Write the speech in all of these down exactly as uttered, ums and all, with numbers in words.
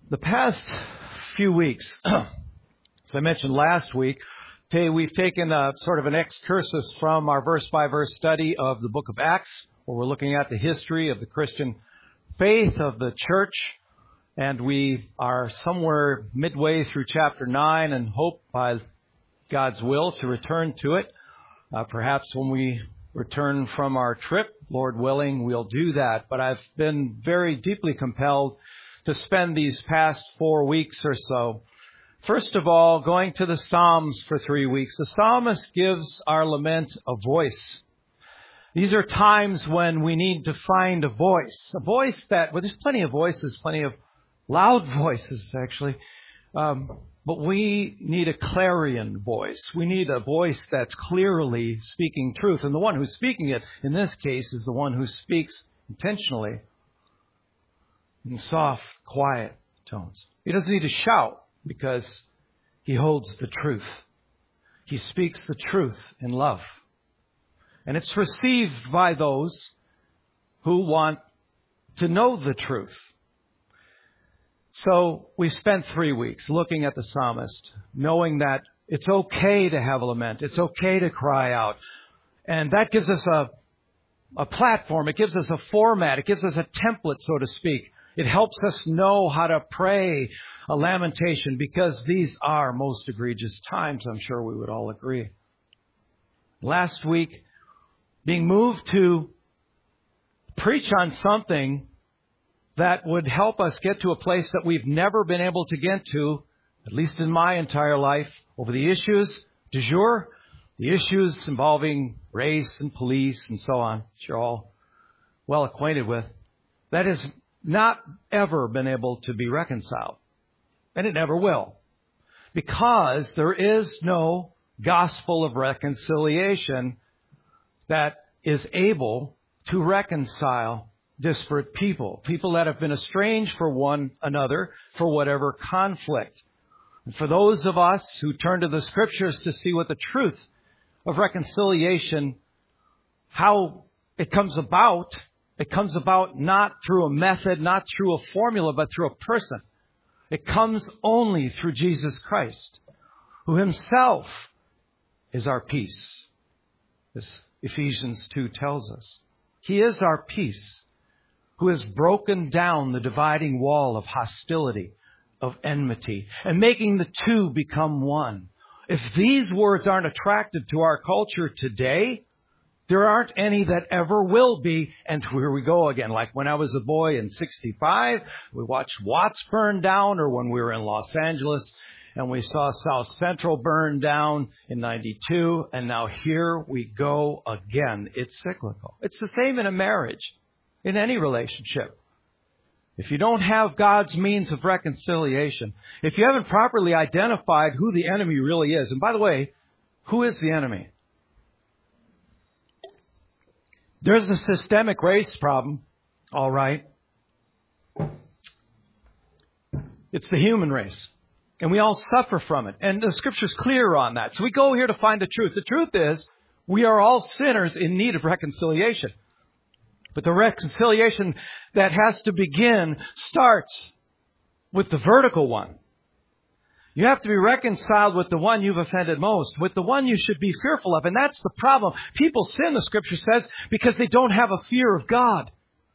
The past few weeks, as I mentioned last week, we've taken a sort of an excursus from our verse-by-verse study of the book of Acts, where we're looking at the history of the Christian faith of the church, and we are somewhere midway through chapter nine and hope by God's will to return to it. Uh, perhaps when we return from our trip, Lord willing, we'll do that. But I've been very deeply compelled to spend these past four weeks or so, first of all, going to the Psalms for three weeks. The psalmist gives our lament a voice. These are times when we need to find a voice, a voice that, well, there's plenty of voices, plenty of loud voices, actually. Um, but we need a clarion voice. We need a voice that's clearly speaking truth. And the one who's speaking it, in this case, is the one who speaks intentionally in soft, quiet tones. He doesn't need to shout because he holds the truth. He speaks the truth in love. And it's received by those who want to know the truth. So we spent three weeks looking at the psalmist, knowing that it's okay to have a lament. It's okay to cry out. And that gives us a, a platform. It gives us a format. It gives us a template, so to speak. It helps us know how to pray a lamentation because these are most egregious times. I'm sure we would all agree. Last week, being moved to preach on something that would help us get to a place that we've never been able to get to, at least in my entire life, over the issues du jour, the issues involving race and police and so on, which you're all well acquainted with. That is not ever been able to be reconciled. And it never will. Because there is no gospel of reconciliation that is able to reconcile disparate people. People that have been estranged for one another for whatever conflict. And for those of us who turn to the scriptures to see what the truth of reconciliation, how it comes about, it comes about not through a method, not through a formula, but through a person. It comes only through Jesus Christ, who himself is our peace, as Ephesians two tells us. He is our peace, who has broken down the dividing wall of hostility, of enmity, and making the two become one. If these words aren't attractive to our culture today, there aren't any that ever will be. And here we go again. Like when I was a boy in sixty-five, we watched Watts burn down, or when we were in Los Angeles and we saw South Central burn down in ninety-two. And now here we go again. It's cyclical. It's the same in a marriage, in any relationship. If you don't have God's means of reconciliation, if you haven't properly identified who the enemy really is, and by the way, who is the enemy? There's a systemic race problem, all right. It's the human race. And we all suffer from it. And the scripture's clear on that. So we go here to find the truth. The truth is, we are all sinners in need of reconciliation. But the reconciliation that has to begin starts with the vertical one. You have to be reconciled with the one you've offended most, with the one you should be fearful of. And that's the problem. People sin, the scripture says, because they don't have a fear of God.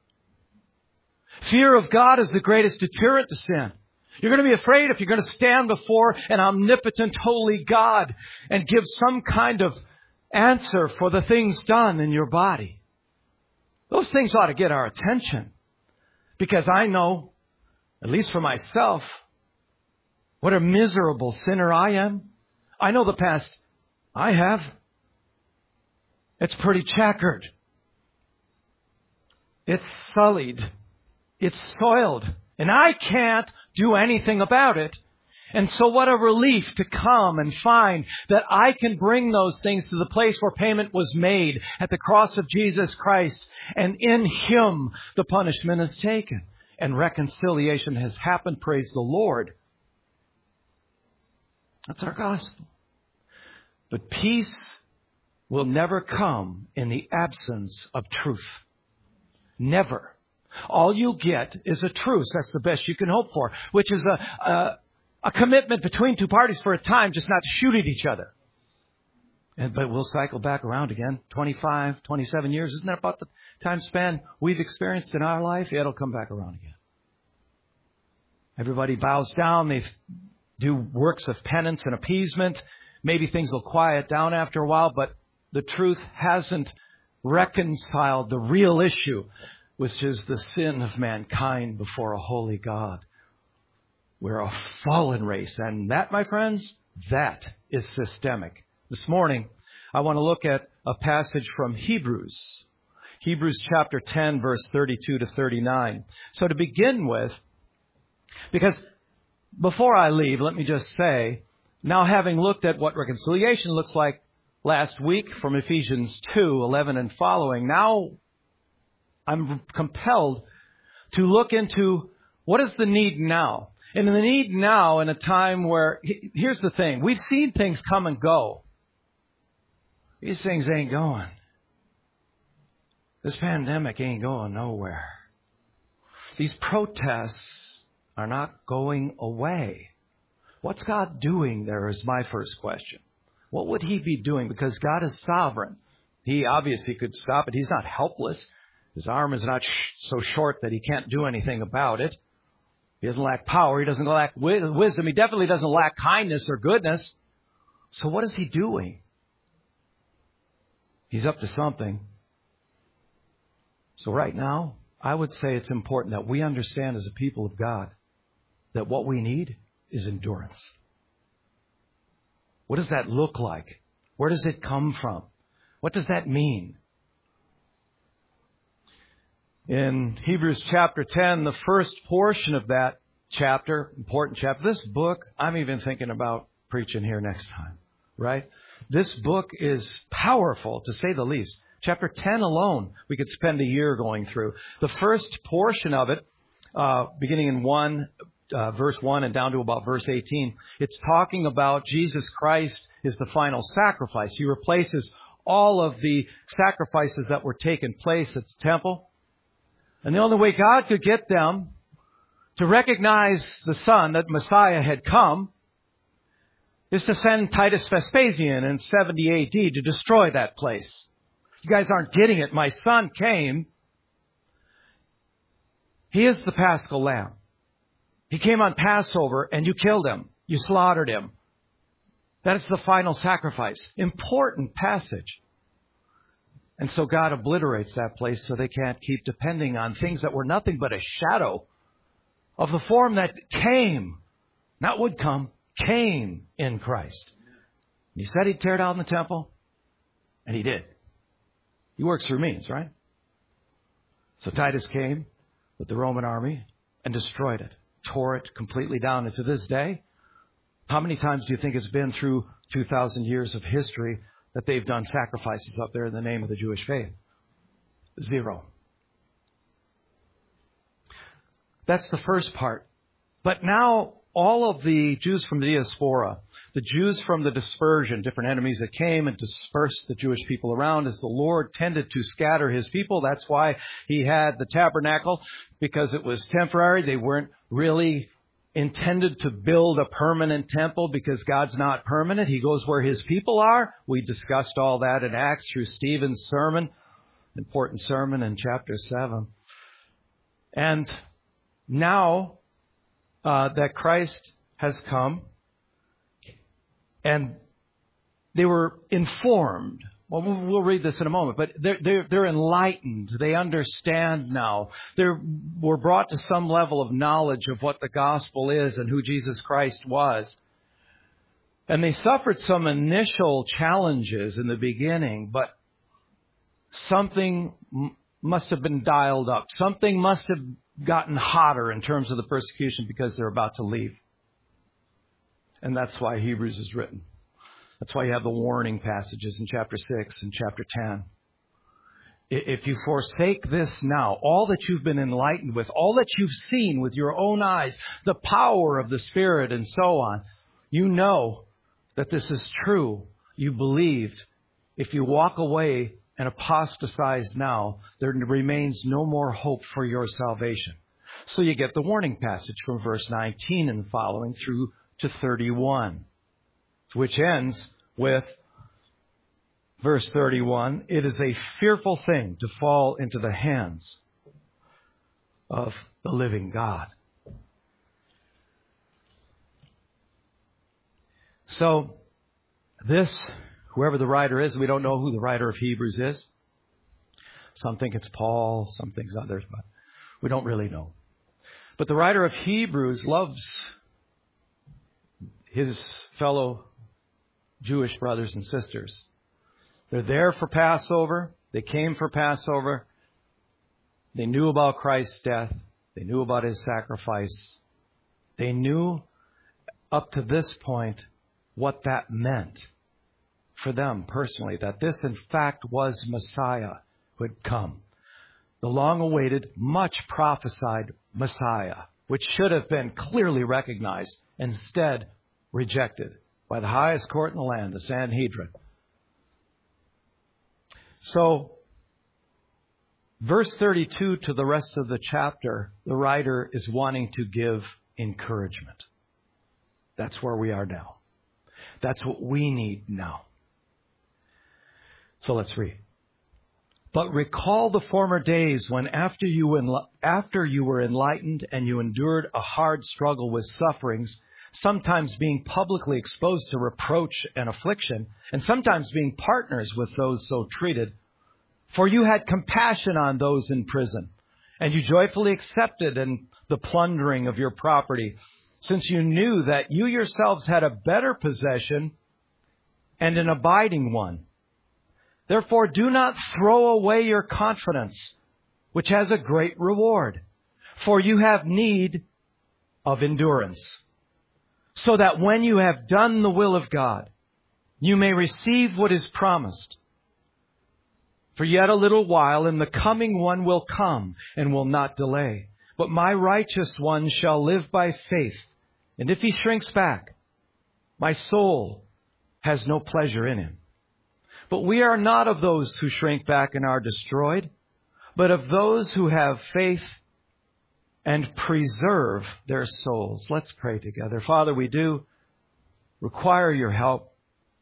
Fear of God is the greatest deterrent to sin. You're going to be afraid if you're going to stand before an omnipotent, holy God and give some kind of answer for the things done in your body. Those things ought to get our attention. Because I know, at least for myself, what a miserable sinner I am. I know the past I have. It's pretty checkered. It's sullied. It's soiled. And I can't do anything about it. And so what a relief to come and find that I can bring those things to the place where payment was made at the cross of Jesus Christ. And in Him, the punishment is taken. And reconciliation has happened. Praise the Lord. That's our gospel. But peace will never come in the absence of truth. Never. All you get is a truce. That's the best you can hope for, which is a, a, a commitment between two parties for a time just not to shoot at each other. And, but we'll cycle back around again. twenty-five, twenty-seven years. Isn't that about the time span we've experienced in our life? Yeah, it'll come back around again. Everybody bows down. They do works of penance and appeasement. Maybe things will quiet down after a while, but the truth hasn't reconciled the real issue, which is the sin of mankind before a holy God. We're a fallen race. And that, my friends, that is systemic. This morning, I want to look at a passage from Hebrews. Hebrews chapter ten, verse thirty-two to thirty-nine. So to begin with, because before I leave, let me just say, now having looked at what reconciliation looks like last week from Ephesians two, eleven and following, now I'm compelled to look into what is the need now. And the need now in a time where, here's the thing, we've seen things come and go. These things ain't going. This pandemic ain't going nowhere. These protests are not going away. What's God doing there is my first question. What would He be doing? Because God is sovereign. He obviously could stop it. He's not helpless. His arm is not sh- so short that He can't do anything about it. He doesn't lack power. He doesn't lack wi- wisdom. He definitely doesn't lack kindness or goodness. So what is He doing? He's up to something. So right now, I would say it's important that we understand as a people of God that what we need is endurance. What does that look like? Where does it come from? What does that mean? In Hebrews chapter ten, the first portion of that chapter, important chapter, this book, I'm even thinking about preaching here next time, right? This book is powerful, to say the least. Chapter ten alone, we could spend a year going through. The first portion of it, uh, beginning in one, uh, verse one and down to about verse eighteen, it's talking about Jesus Christ is the final sacrifice. He replaces all of the sacrifices that were taking place at the temple. And the only way God could get them to recognize the Son, that Messiah had come, is to send Titus Vespasian in seventy A D to destroy that place. You guys aren't getting it. My Son came. He is the Paschal Lamb. He came on Passover and you killed Him. You slaughtered Him. That is the final sacrifice. Important passage. And so God obliterates that place so they can't keep depending on things that were nothing but a shadow of the form that came, not would come, came in Christ. He said He'd tear down the temple, and He did. He works through means, right? So Titus came with the Roman army and destroyed it, tore it completely down. And to this day, how many times do you think it's been through two thousand years of history that they've done sacrifices up there in the name of the Jewish faith? Zero. That's the first part. But now all of the Jews from the diaspora, the Jews from the dispersion, different enemies that came and dispersed the Jewish people around, as the Lord tended to scatter His people. That's why He had the tabernacle, because it was temporary. They weren't really intended to build a permanent temple, because God's not permanent. He goes where His people are. We discussed all that in Acts through Stephen's sermon, important sermon in chapter seven. And now uh, that Christ has come, and they were informed. Well, we'll read this in a moment, but they're, they're, they're enlightened. They understand now. They were brought to some level of knowledge of what the gospel is and who Jesus Christ was. And they suffered some initial challenges in the beginning, but something m- must have been dialed up. Something must have gotten hotter in terms of the persecution, because they're about to leave. And that's why Hebrews is written. That's why you have the warning passages in chapter six and chapter ten. If you forsake this now, all that you've been enlightened with, all that you've seen with your own eyes, the power of the Spirit and so on, you know that this is true. You believed. If you walk away and apostatize now, there remains no more hope for your salvation. So you get the warning passage from verse nineteen and following through to thirty-one, which ends with verse thirty-one. It is a fearful thing to fall into the hands of the living God. So this, whoever the writer is, we don't know who the writer of Hebrews is. Some think it's Paul, some think it's others, but we don't really know. But the writer of Hebrews loves his fellow Jewish brothers and sisters. They're there for Passover. They came for Passover. They knew about Christ's death. They knew about his sacrifice. They knew up to this point what that meant for them personally, that this in fact was Messiah who had come. The long-awaited, much prophesied Messiah, which should have been clearly recognized, instead rejected by the highest court in the land, the Sanhedrin. So, verse thirty-two to the rest of the chapter, the writer is wanting to give encouragement. That's where we are now. That's what we need now. So let's read. But recall the former days when after you, enli- after you were enlightened and you endured a hard struggle with sufferings, sometimes being publicly exposed to reproach and affliction, and sometimes being partners with those so treated. For you had compassion on those in prison, and you joyfully accepted in the plundering of your property, since you knew that you yourselves had a better possession and an abiding one. Therefore, do not throw away your confidence, which has a great reward, for you have need of endurance, so that when you have done the will of God, you may receive what is promised. For yet a little while, and the coming one will come and will not delay. But my righteous one shall live by faith, and if he shrinks back, my soul has no pleasure in him. But we are not of those who shrink back and are destroyed, but of those who have faith and preserve their souls. Let's pray together. Father, we do require your help.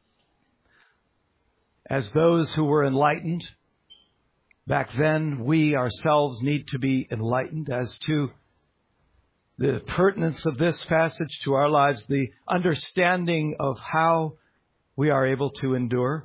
As those who were enlightened back then, we ourselves need to be enlightened as to the pertinence of this passage to our lives, the understanding of how we are able to endure,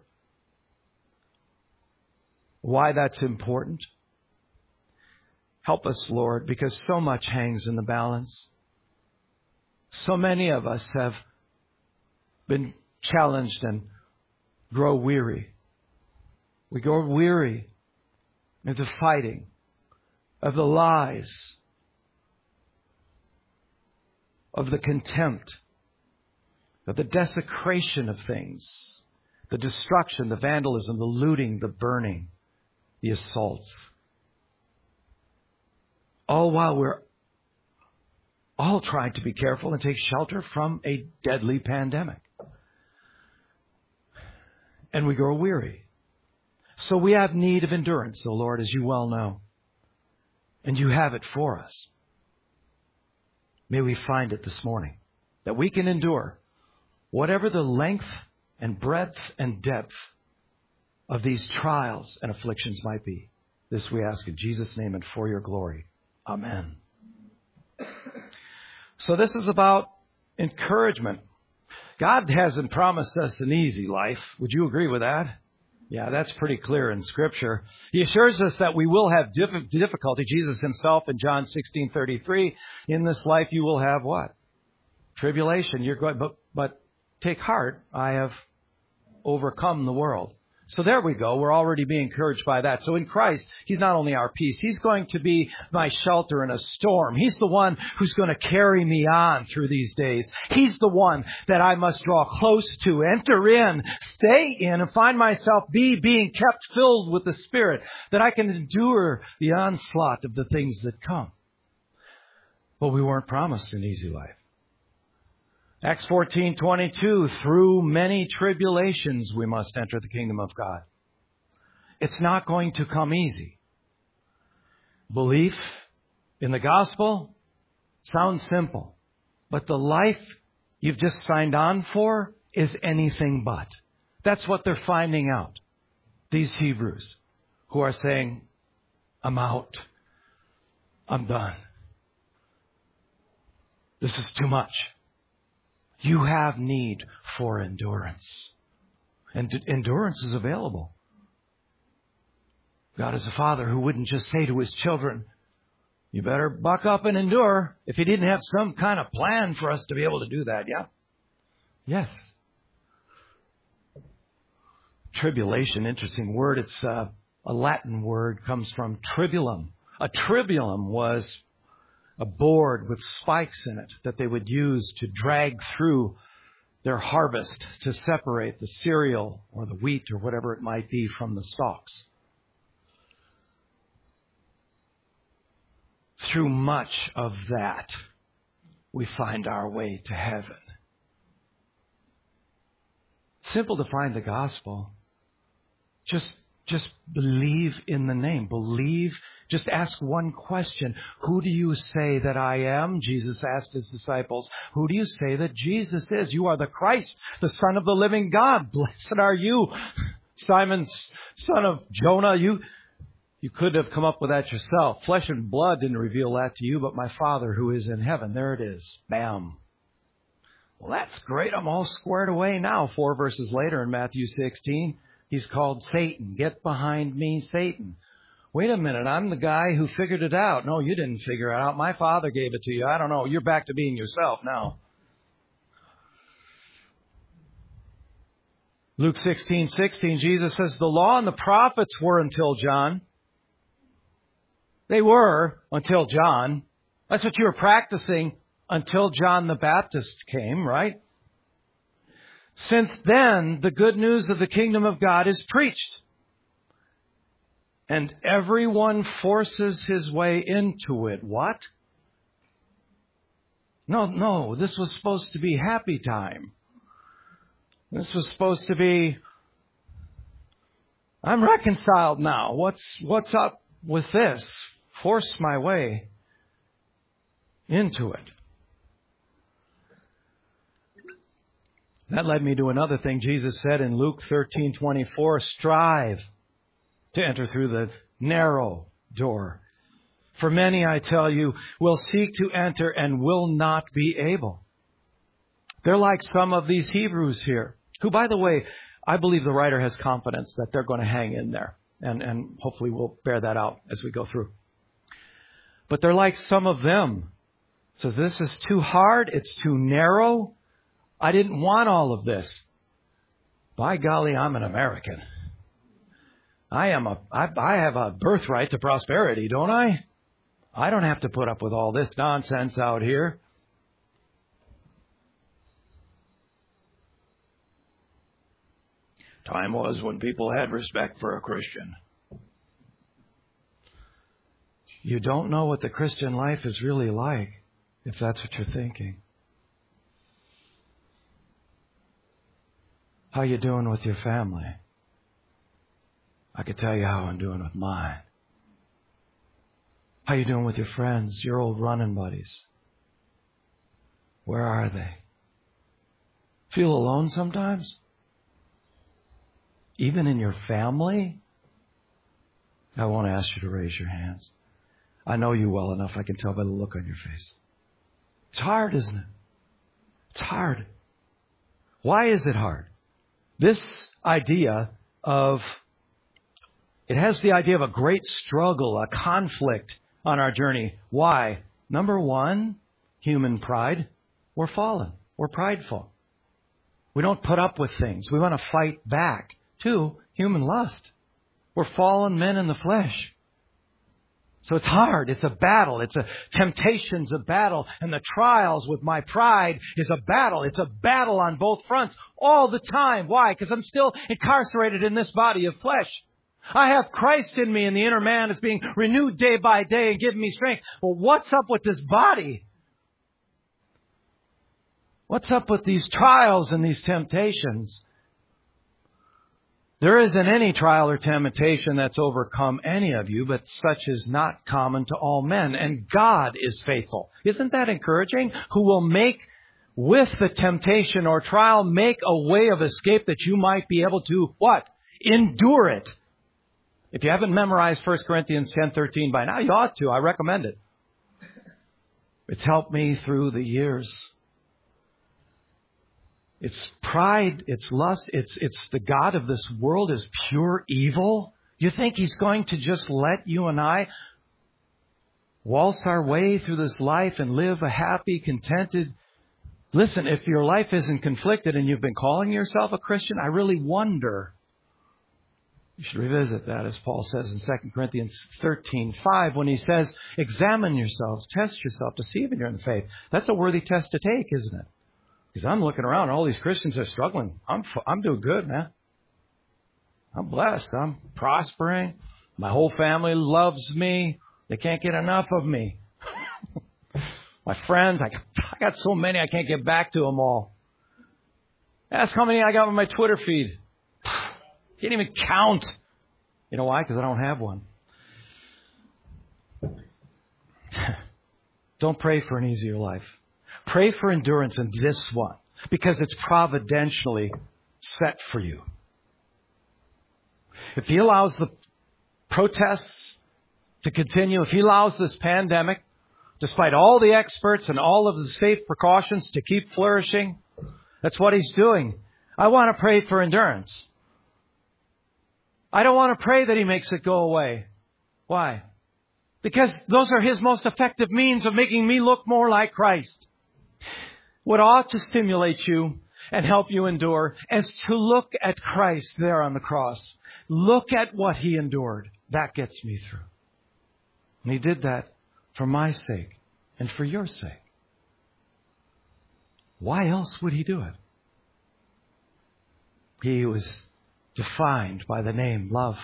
why that's important. Help us, Lord, because so much hangs in the balance. So many of us have been challenged and grow weary. We grow weary of the fighting, of the lies, of the contempt, of the desecration of things, the destruction, the vandalism, the looting, the burning, the assaults. All while we're all trying to be careful and take shelter from a deadly pandemic. And we grow weary. So we have need of endurance, O Lord, as you well know. And you have it for us. May we find it this morning, that we can endure whatever the length and breadth and depth of these trials and afflictions might be. This we ask in Jesus' name and for your glory. Amen. So this is about encouragement. God hasn't promised us an easy life. Would you agree with that? Yeah, that's pretty clear in Scripture. He assures us that we will have diff- difficulty. Jesus himself in John sixteen thirty-three, in this life you will have what? Tribulation. You're going, but, but take heart, I have overcome the world. So there we go. We're already being encouraged by that. So in Christ, he's not only our peace. He's going to be my shelter in a storm. He's the one who's going to carry me on through these days. He's the one that I must draw close to, enter in, stay in, and find myself be being kept filled with the Spirit, that I can endure the onslaught of the things that come. But we weren't promised an easy life. Acts fourteen twenty-two, through many tribulations we must enter the kingdom of God. It's not going to come easy. Belief in the gospel sounds simple, but the life you've just signed on for is anything but. That's what they're finding out. These Hebrews who are saying, I'm out. I'm done. This is too much. You have need for endurance. And endurance is available. God is a father who wouldn't just say to his children, you better buck up and endure, if he didn't have some kind of plan for us to be able to do that, yeah? Yes. Tribulation, interesting word. It's uh, a Latin word, comes from tribulum. A tribulum was a board with spikes in it that they would use to drag through their harvest to separate the cereal or the wheat or whatever it might be from the stalks. Through much of that, we find our way to heaven. Simple to find the gospel. Just, just believe in the name. Believe. Just ask one question. Who do you say that I am? Jesus asked his disciples. Who do you say that Jesus is? You are the Christ, the Son of the living God. Blessed are you, Simon, son of Jonah. You, you could have come up with that yourself. Flesh and blood didn't reveal that to you, but my Father who is in heaven. There it is. Bam. Well, that's great. I'm all squared away now. Four verses later in Matthew sixteen, he's called Satan. Get behind me, Satan. Wait a minute. I'm the guy who figured it out. No, you didn't figure it out. My Father gave it to you. I don't know. You're back to being yourself now. Luke sixteen sixteen, Jesus says, the law and the prophets were until John. They were until John. That's what you were practicing until John the Baptist came, right? Since then, the good news of the kingdom of God is preached. And everyone forces his way into it. What? No, no, this was supposed to be happy time. This was supposed to be, I'm reconciled now. What's, what's up with this? Force my way into it. That led me to another thing Jesus said in Luke thirteen twenty-four, strive to enter through the narrow door. For many, I tell you, will seek to enter and will not be able. They're like some of these Hebrews here, who, by the way, I believe the writer has confidence that they're going to hang in there. And, and hopefully we'll bear that out as we go through. But they're like some of them. So this is too hard. It's too narrow. I didn't want all of this. By golly, I'm an American. I am a, I, I have a birthright to prosperity, don't I? I don't have to put up with all this nonsense out here. Time was when people had respect for a Christian. You don't know what the Christian life is really like, if that's what you're thinking. How you doing with your family? I could tell you how I'm doing with mine. How you doing with your friends, your old running buddies? Where are they? Feel alone sometimes? Even in your family? I won't ask you to raise your hands. I know you well enough. I can tell by the look on your face. It's hard, isn't it? It's hard. Why is it hard? This idea of, it has the idea of a great struggle, a conflict on our journey. Why? Number one, human pride. We're fallen. We're prideful. We don't put up with things. We want to fight back. Two, human lust. We're fallen men in the flesh. So it's hard. It's a battle. It's a temptation's a battle. And the trials with my pride is a battle. It's a battle on both fronts all the time. Why? Because I'm still incarcerated in this body of flesh. I have Christ in me, and the inner man is being renewed day by day and giving me strength. Well, what's up with this body? What's up with these trials and these temptations? There isn't any trial or temptation that's overcome any of you, but such is not common to all men. And God is faithful. Isn't that encouraging? Who will make with the temptation or trial, make a way of escape that you might be able to, what? Endure it. If you haven't memorized First Corinthians ten thirteen by now, you ought to. I recommend it. It's helped me through the years. It's pride, it's lust, it's it's the God of this world is pure evil. You think He's going to just let you and I waltz our way through this life and live a happy, contented... Listen, if your life isn't conflicted and you've been calling yourself a Christian, I really wonder. You should revisit that, as Paul says in Second Corinthians thirteen five, when he says, examine yourselves, test yourself to see if you're in the faith. That's a worthy test to take, isn't it? Because I'm looking around, all these Christians are struggling. I'm I'm doing good, man. I'm blessed. I'm prospering. My whole family loves me. They can't get enough of me. My friends, I, I got so many, I can't get back to them all. Ask how many I got on my Twitter feed. Can't even count. You know why? Because I don't have one. Don't pray for an easier life. Pray for endurance in this one, because it's providentially set for you. If He allows the protests to continue, if He allows this pandemic, despite all the experts and all of the safe precautions, to keep flourishing, that's what He's doing. I want to pray for endurance. I don't want to pray that He makes it go away. Why? Because those are His most effective means of making me look more like Christ. What ought to stimulate you and help you endure is to look at Christ there on the cross. Look at what He endured. That gets me through. And He did that for my sake and for your sake. Why else would He do it? He was defined by the name love.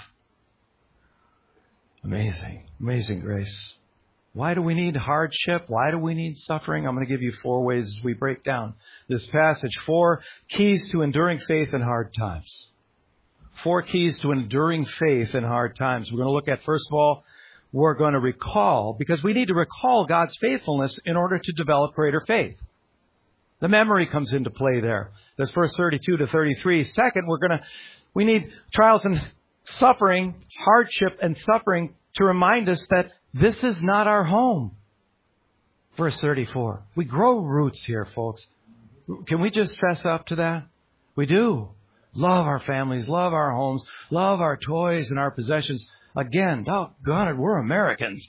Amazing, amazing grace. Why do we need hardship? Why do we need suffering? I'm going to give you four ways as we break down this passage. Four keys to enduring faith in hard times. Four keys to enduring faith in hard times. We're going to look at, first of all, we're going to recall, because we need to recall God's faithfulness in order to develop greater faith. The memory comes into play there. That's verse thirty-two to thirty-three. Second, we're going to, we need trials and suffering, hardship and suffering to remind us that this is not our home. Verse thirty-four. We grow roots here, folks. Can we just fess up to that? We do. Love our families, love our homes, love our toys and our possessions. Again, doggone it, we're Americans.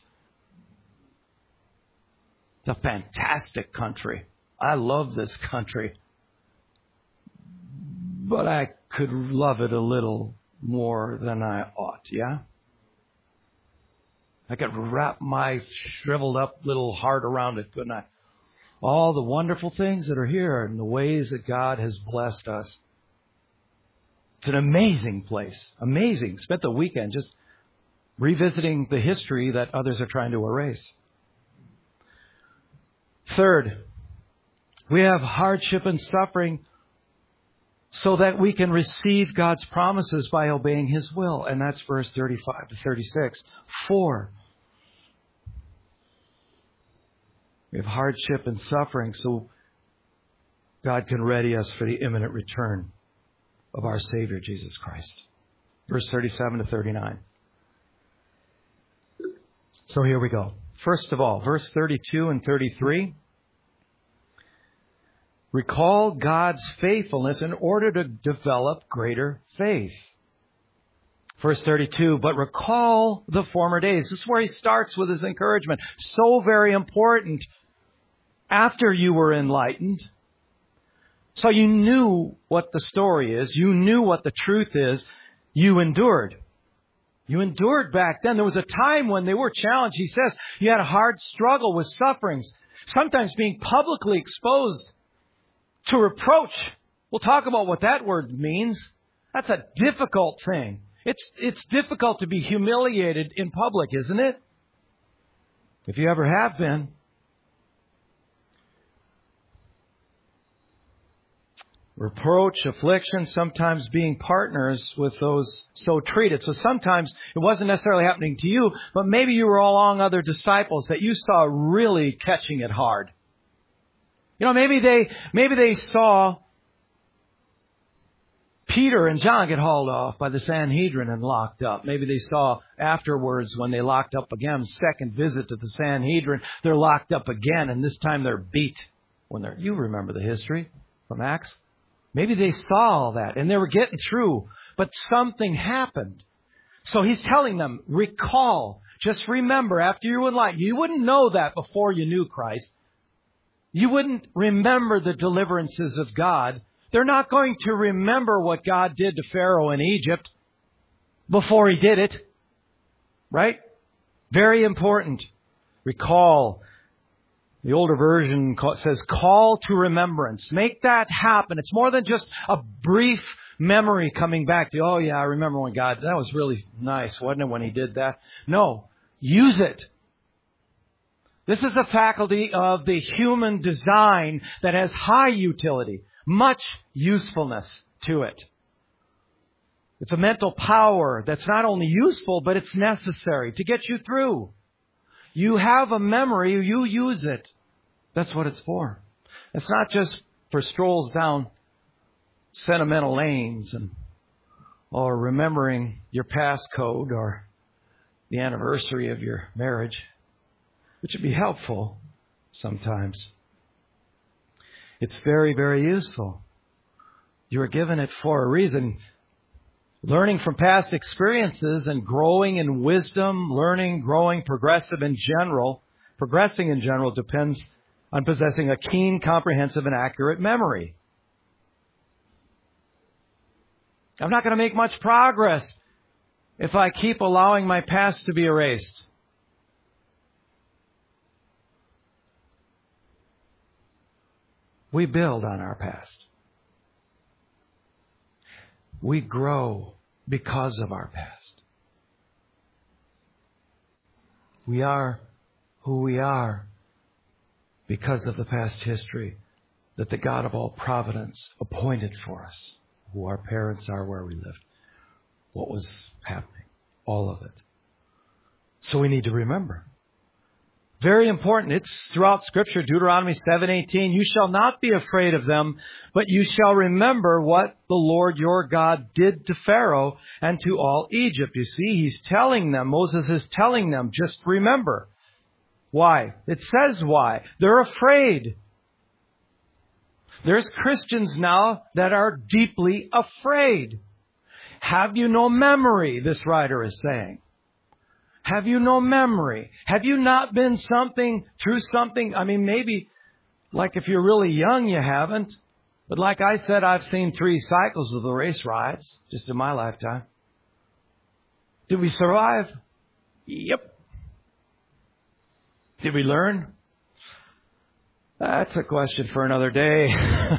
It's a fantastic country. I love this country. But I could love it a little more than I ought, yeah? I could wrap my shriveled up little heart around it, couldn't I? All the wonderful things that are here and the ways that God has blessed us. It's an amazing place. Amazing. Spent the weekend just revisiting the history that others are trying to erase. Third, we have hardship and suffering so that we can receive God's promises by obeying His will. And that's verse thirty-five to thirty-six. Four, we have hardship and suffering so God can ready us for the imminent return of our Savior, Jesus Christ. Verse thirty-seven to thirty-nine. So here we go. First of all, verse thirty-two and thirty-three. Recall God's faithfulness in order to develop greater faith. Verse thirty-two, but recall the former days. This is where he starts with his encouragement. So very important. After you were enlightened, so you knew what the story is, you knew what the truth is, you endured. You endured back then. There was a time when they were challenged. He says you had a hard struggle with sufferings, sometimes being publicly exposed to reproach. We'll talk about what that word means. That's a difficult thing. It's it's difficult to be humiliated in public, isn't it? If you ever have been. reproach, affliction, sometimes being partners with those so treated. So sometimes it wasn't necessarily happening to you, but maybe you were along other disciples that you saw really catching it hard. You know, maybe they, maybe they saw Peter and John get hauled off by the Sanhedrin and locked up. Maybe they saw afterwards when they locked up again, second visit to the Sanhedrin, they're locked up again, and this time they're beat. When they're, you remember the history from Acts. Maybe they saw all that and they were getting through, but something happened. So he's telling them, recall, just remember after you were in life, you wouldn't know that before you knew Christ. You wouldn't remember the deliverances of God. They're not going to remember what God did to Pharaoh in Egypt before he did it. Right? Very important. Recall. The older version says, call to remembrance. Make that happen. It's more than just a brief memory coming back to you. Oh, yeah, I remember when God, that was really nice, wasn't it, when he did that? No, use it. This is a faculty of the human design that has high utility, much usefulness to it. It's a mental power that's not only useful, but it's necessary to get you through. You have a memory, you use it. That's what it's for. It's not just for strolls down sentimental lanes and or remembering your passcode or the anniversary of your marriage, which would be helpful sometimes. It's very, very useful. You are given it for a reason. Learning from past experiences and growing in wisdom, learning, growing, progressive in general, progressing in general depends on possessing a keen, comprehensive, and accurate memory. I'm not going to make much progress if I keep allowing my past to be erased. We build on our past. We grow because of our past. We are who we are because of the past history that the God of all providence appointed for us, who our parents are, where we lived, what was happening, all of it. So we need to remember. Very important. It's throughout Scripture, Deuteronomy seven eighteen. You shall not be afraid of them, but you shall remember what the Lord your God did to Pharaoh and to all Egypt. You see, he's telling them, Moses is telling them, just remember. Why? It says why. They're afraid. There's Christians now that are deeply afraid. Have you no memory, this writer is saying. Have you no memory? Have you not been something, through something? I mean, maybe, like if you're really young, you haven't. But like I said, I've seen three cycles of the race riots, just in my lifetime. Did we survive? Yep. Did we learn? That's a question for another day.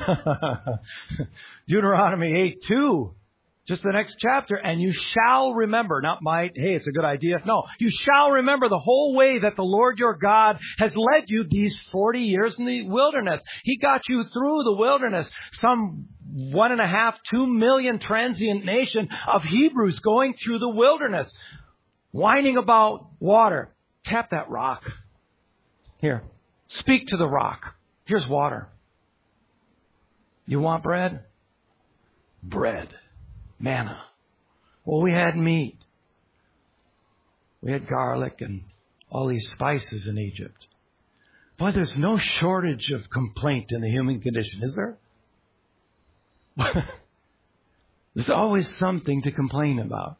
Deuteronomy eight two. Just the next chapter, and you shall remember, not might, hey, it's a good idea. No, you shall remember the whole way that the Lord your God has led you these forty years in the wilderness. He got you through the wilderness. Some one and a half, two million transient nation of Hebrews going through the wilderness, whining about water. Tap that rock. Here, speak to the rock. Here's water. You want bread? Bread. Manna. Well, we had meat. We had garlic and all these spices in Egypt. Boy, there's no shortage of complaint in the human condition, is there? There's always something to complain about.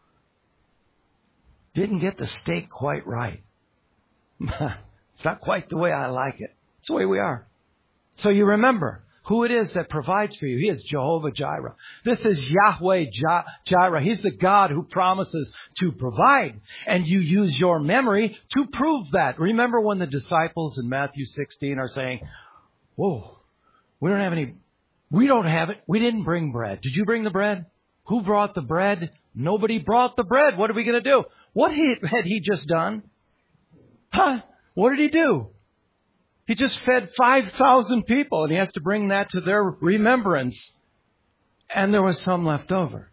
Didn't get the steak quite right. It's not quite the way I like it. It's the way we are. So you remember who it is that provides for you. He is Jehovah Jireh. This is Yahweh Jireh. He's the God who promises to provide. And you use your memory to prove that. Remember when the disciples in Matthew sixteen are saying, whoa, we don't have any, we don't have it. We didn't bring bread. Did you bring the bread? Who brought the bread? Nobody brought the bread. What are we going to do? What had he just done? Huh? What did he do? He just fed five thousand people, and he has to bring that to their remembrance. And there was some left over.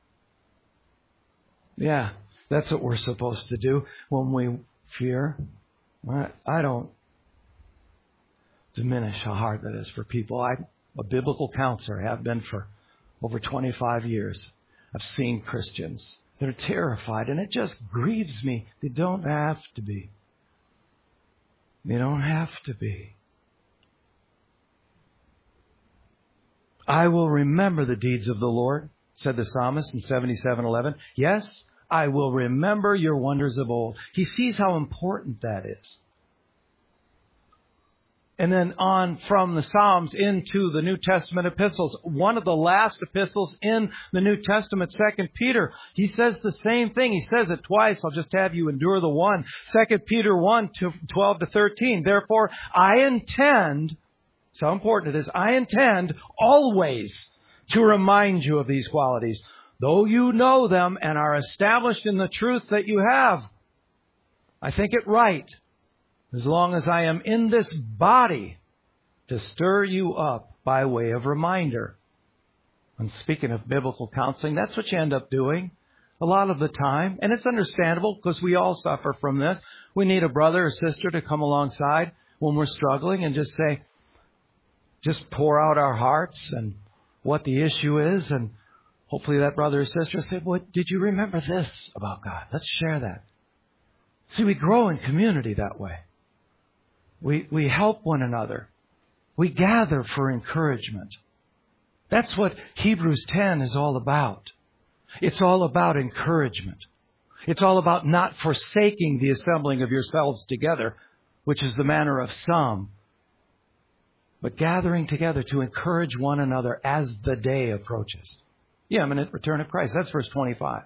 Yeah, that's what we're supposed to do when we fear. I don't diminish how hard that is for people. I'm a biblical counselor. I have been for over twenty-five years. I've seen Christians that are terrified, and it just grieves me. They don't have to be. They don't have to be. I will remember the deeds of the Lord, said the psalmist in seventy-seven eleven. Yes, I will remember your wonders of old. He sees how important that is. And then on from the Psalms into the New Testament epistles. One of the last epistles in the New Testament, Second Peter, he says the same thing. He says it twice. I'll just have you endure the one. Second Peter one, twelve to thirteen. Therefore, I intend, so how important it is, I intend always to remind you of these qualities, though you know them and are established in the truth that you have. I think it right, as long as I am in this body, to stir you up by way of reminder. And speaking of biblical counseling, that's what you end up doing a lot of the time. And it's understandable because we all suffer from this. We need a brother or sister to come alongside when we're struggling and just say, just pour out our hearts and what the issue is. And hopefully that brother or sister will say, well, did you remember this about God? Let's share that. See, we grow in community that way. We we help one another. We gather for encouragement. That's what Hebrews ten is all about. It's all about encouragement. It's all about not forsaking the assembling of yourselves together, which is the manner of some, but gathering together to encourage one another as the day approaches. The imminent return of Christ. That's verse twenty-five.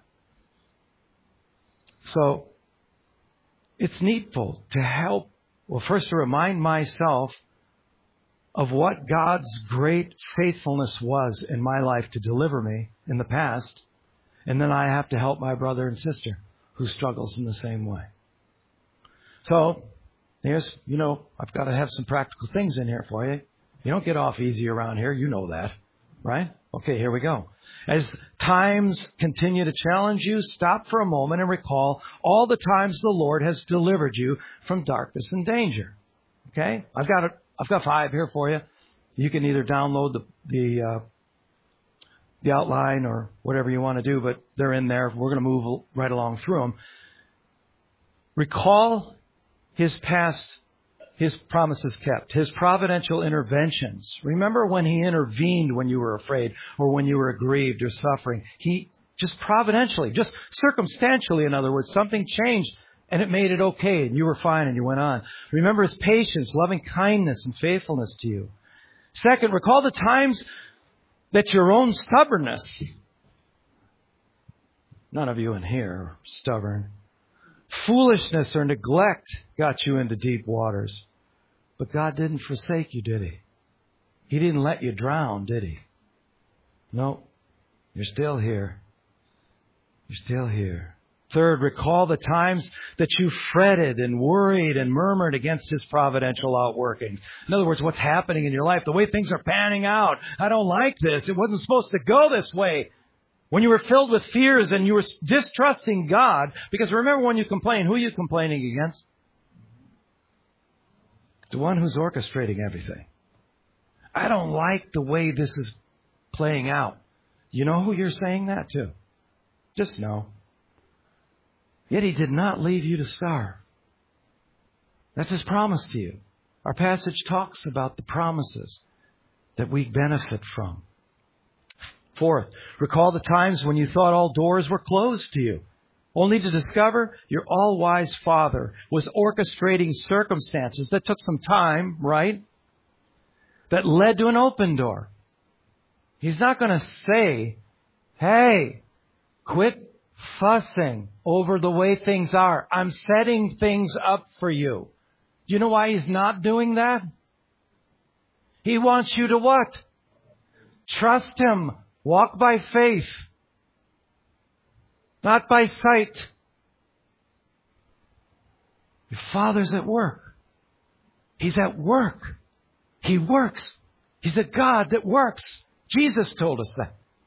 So, it's needful to help. Well, first to remind myself of what God's great faithfulness was in my life to deliver me in the past. And then I have to help my brother and sister who struggles in the same way. So, here's, you know, I've got to have some practical things in here for you. You don't get off easy around here. You know that, right? Okay, here we go. As times continue to challenge you, stop for a moment and recall all the times the Lord has delivered you from darkness and danger. Okay? I've got it. I've got five here for you. You can either download the the uh, the outline or whatever you want to do, but they're in there. We're going to move right along through them. Recall His past. His promises kept, His providential interventions. Remember when He intervened when you were afraid or when you were aggrieved or suffering. He just providentially, just circumstantially, in other words, something changed and it made it okay and you were fine and you went on. Remember His patience, loving kindness and faithfulness to you. Second, recall the times that your own stubbornness, none of you in here are stubborn, foolishness or neglect got you into deep waters. But God didn't forsake you, did He? He didn't let you drown, did He? No, you're still here. You're still here. Third, recall the times that you fretted and worried and murmured against His providential outworkings. In other words, what's happening in your life, the way things are panning out. I don't like this. It wasn't supposed to go this way. When you were filled with fears and you were distrusting God, because remember when you complain, who are you complaining against? The one who's orchestrating everything. I don't like the way this is playing out. You know who you're saying that to? Just know. Yet He did not leave you to starve. That's His promise to you. Our passage talks about the promises that we benefit from. Fourth, recall the times when you thought all doors were closed to you, only to discover your all-wise Father was orchestrating circumstances that took some time, right? That led to an open door. He's not going to say, hey, quit fussing over the way things are. I'm setting things up for you. Do you know why He's not doing that? He wants you to what? Trust Him. Walk by faith, not by sight. Your Father's at work. He's at work. He works. He's a God that works. Jesus told us that.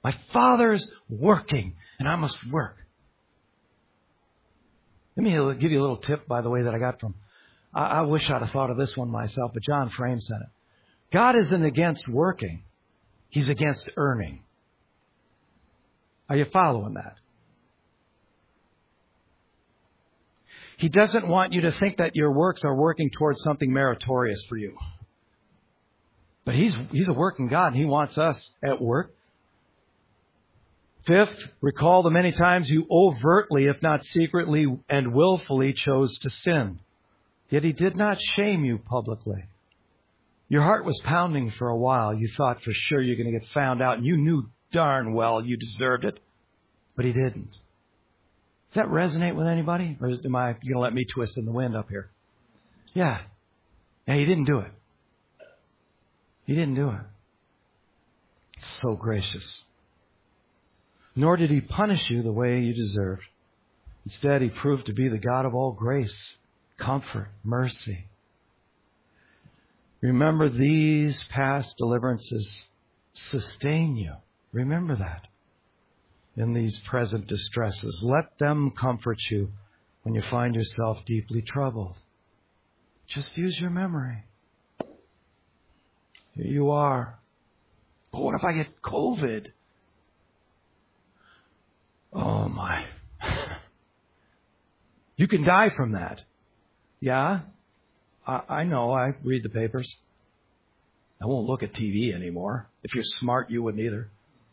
My Father's working, and I must work. Let me give you a little tip, by the way, that I got from, I, I wish I'd have thought of this one myself, but John Frame said it. God isn't against working. He's against earning. Are you following that? He doesn't want you to think that your works are working towards something meritorious for you. But He's He's a working God, and He wants us at work. Fifth, recall the many times you overtly, if not secretly and willfully, chose to sin. Yet He did not shame you publicly. Your heart was pounding for a while. You thought for sure you're going to get found out, and you knew darn well you deserved it. But He didn't. Does that resonate with anybody? Or am I going to let me twist in the wind up here? Yeah. Yeah, He didn't do it. He didn't do it. So gracious. Nor did He punish you the way you deserved. Instead, He proved to be the God of all grace, comfort, mercy. Remember, these past deliverances sustain you. Remember that. In these present distresses, let them comfort you when you find yourself deeply troubled. Just use your memory. Here you are. But what if I get COVID? Oh my. You can die from that. Yeah? I, I know. I read the papers. I won't look at T V anymore. If you're smart, you wouldn't either.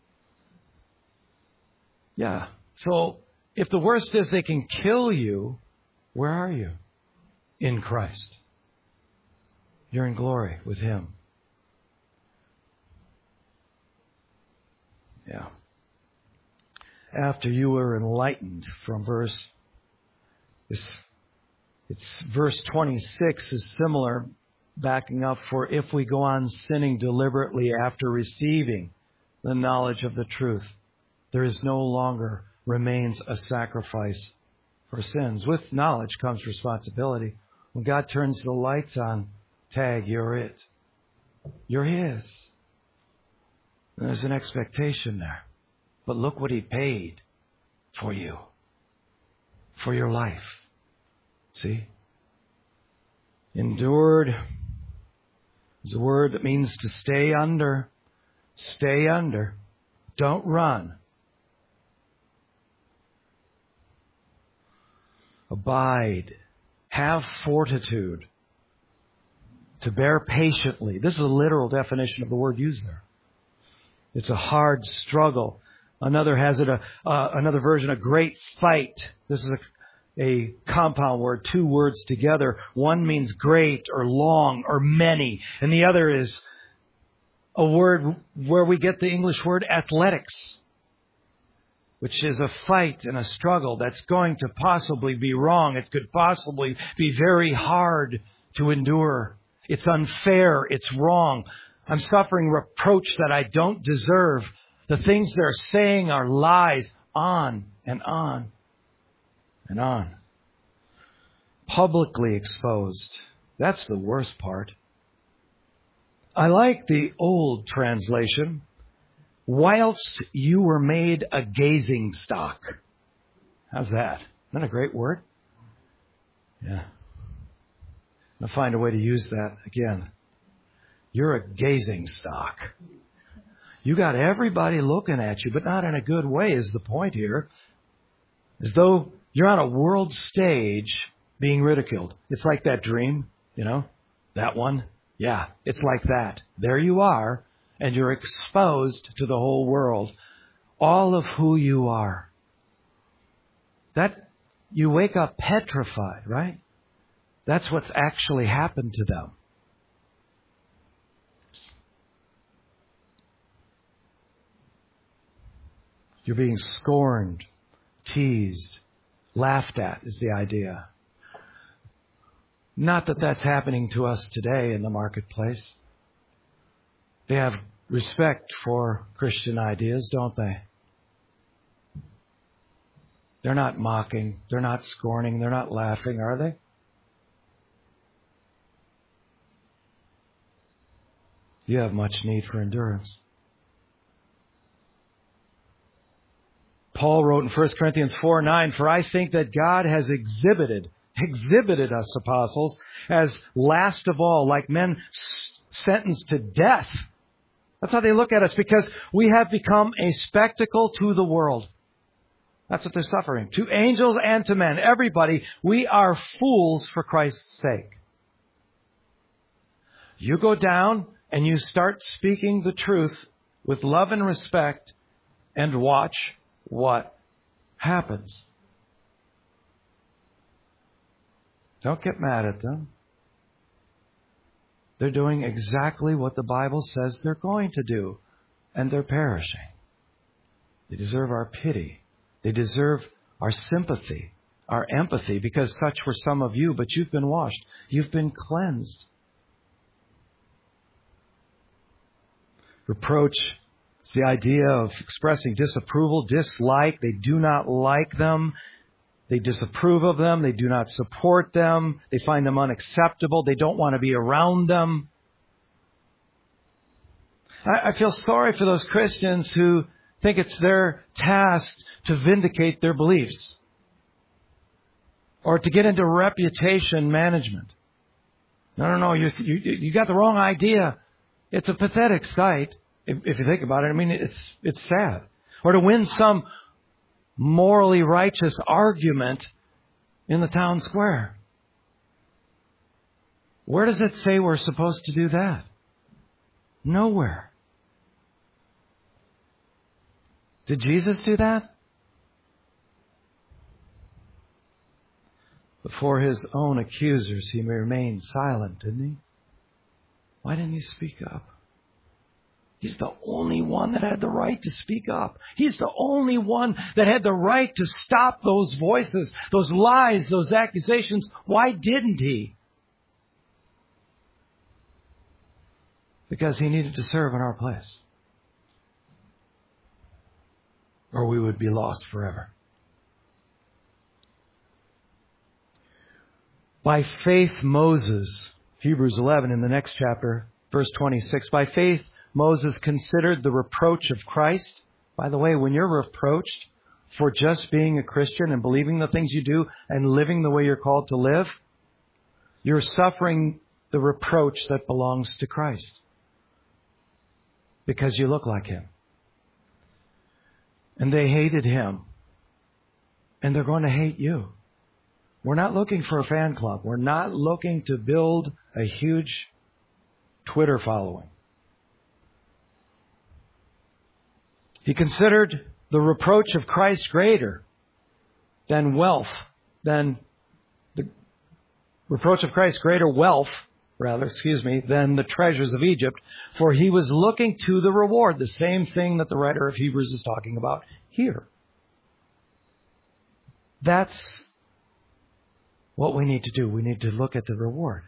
Yeah. So if the worst is they can kill you, where are you? In Christ. You're in glory with Him. Yeah. After you were enlightened from verse, it's, it's verse twenty-six is similar, backing up, for if we go on sinning deliberately after receiving the knowledge of the truth, there is no longer remains a sacrifice for sins. With knowledge comes responsibility. When God turns the lights on, tag, you're it. You're His. And there's an expectation there. But look what He paid for you. For your life. See? Endured is a word that means to stay under. Stay under. Don't run. Abide. Have fortitude. To bear patiently. This is a literal definition of the word used there. It's a hard struggle. Another has it, a, uh, another version, a great fight. This is a, a compound word, two words together. One means great or long or many. And the other is a word where we get the English word athletics, which is a fight and a struggle that's going to possibly be wrong. It could possibly be very hard to endure. It's unfair. It's wrong. I'm suffering reproach that I don't deserve. The things they're saying are lies. On and on and on. Publicly exposed. That's the worst part. I like the old translation. Whilst you were made a gazing stock. How's that? Isn't that a great word? Yeah. I'll find a way to use that again. You're a gazing stock. You got everybody looking at you, but not in a good way is the point here. As though you're on a world stage being ridiculed. It's like that dream, you know, that one. Yeah, it's like that. There you are, and you're exposed to the whole world. All of who you are. That, you wake up petrified, right? That's what's actually happened to them. You're being scorned, teased, laughed at is the idea. Not that that's happening to us today in the marketplace. They have respect for Christian ideas, don't they? They're not mocking. They're not scorning. They're not laughing, are they? You have much need for endurance. Paul wrote in First Corinthians four nine, "For I think that God has exhibited, exhibited us apostles as last of all, like men s- sentenced to death." That's how they look at us, because we have become a spectacle to the world. That's what they're suffering. To angels and to men, everybody, we are fools for Christ's sake. You go down and you start speaking the truth with love and respect, and watch what happens. Don't get mad at them. They're doing exactly what the Bible says they're going to do, and they're perishing. They deserve our pity. They deserve our sympathy, our empathy, because such were some of you, but you've been washed. You've been cleansed. Reproach is the idea of expressing disapproval, dislike. They do not like them. They disapprove of them. They do not support them. They find them unacceptable. They don't want to be around them. I, I feel sorry for those Christians who think it's their task to vindicate their beliefs or to get into reputation management. No, no, no. You, you, you got the wrong idea. It's a pathetic sight, if, if you think about it. I mean, it's it's sad. Or to win some morally righteous argument in the town square. Where does it say we're supposed to do that? Nowhere. Did Jesus do that? Before his own accusers, he remained silent, didn't he? Why didn't he speak up? He's the only one that had the right to speak up. He's the only one that had the right to stop those voices, those lies, those accusations. Why didn't he? Because he needed to serve in our place. Or we would be lost forever. By faith, Moses, Hebrews eleven in the next chapter, verse twenty-six, by faith, Moses considered the reproach of Christ. By the way, when you're reproached for just being a Christian and believing the things you do and living the way you're called to live, you're suffering the reproach that belongs to Christ. Because you look like him. And they hated him. And they're going to hate you. We're not looking for a fan club. We're not looking to build a huge Twitter following. He considered the reproach of Christ greater than wealth, than the reproach of Christ greater wealth, rather, excuse me, than the treasures of Egypt, for he was looking to the reward, the same thing that the writer of Hebrews is talking about here. That's what we need to do. We need to look at the reward.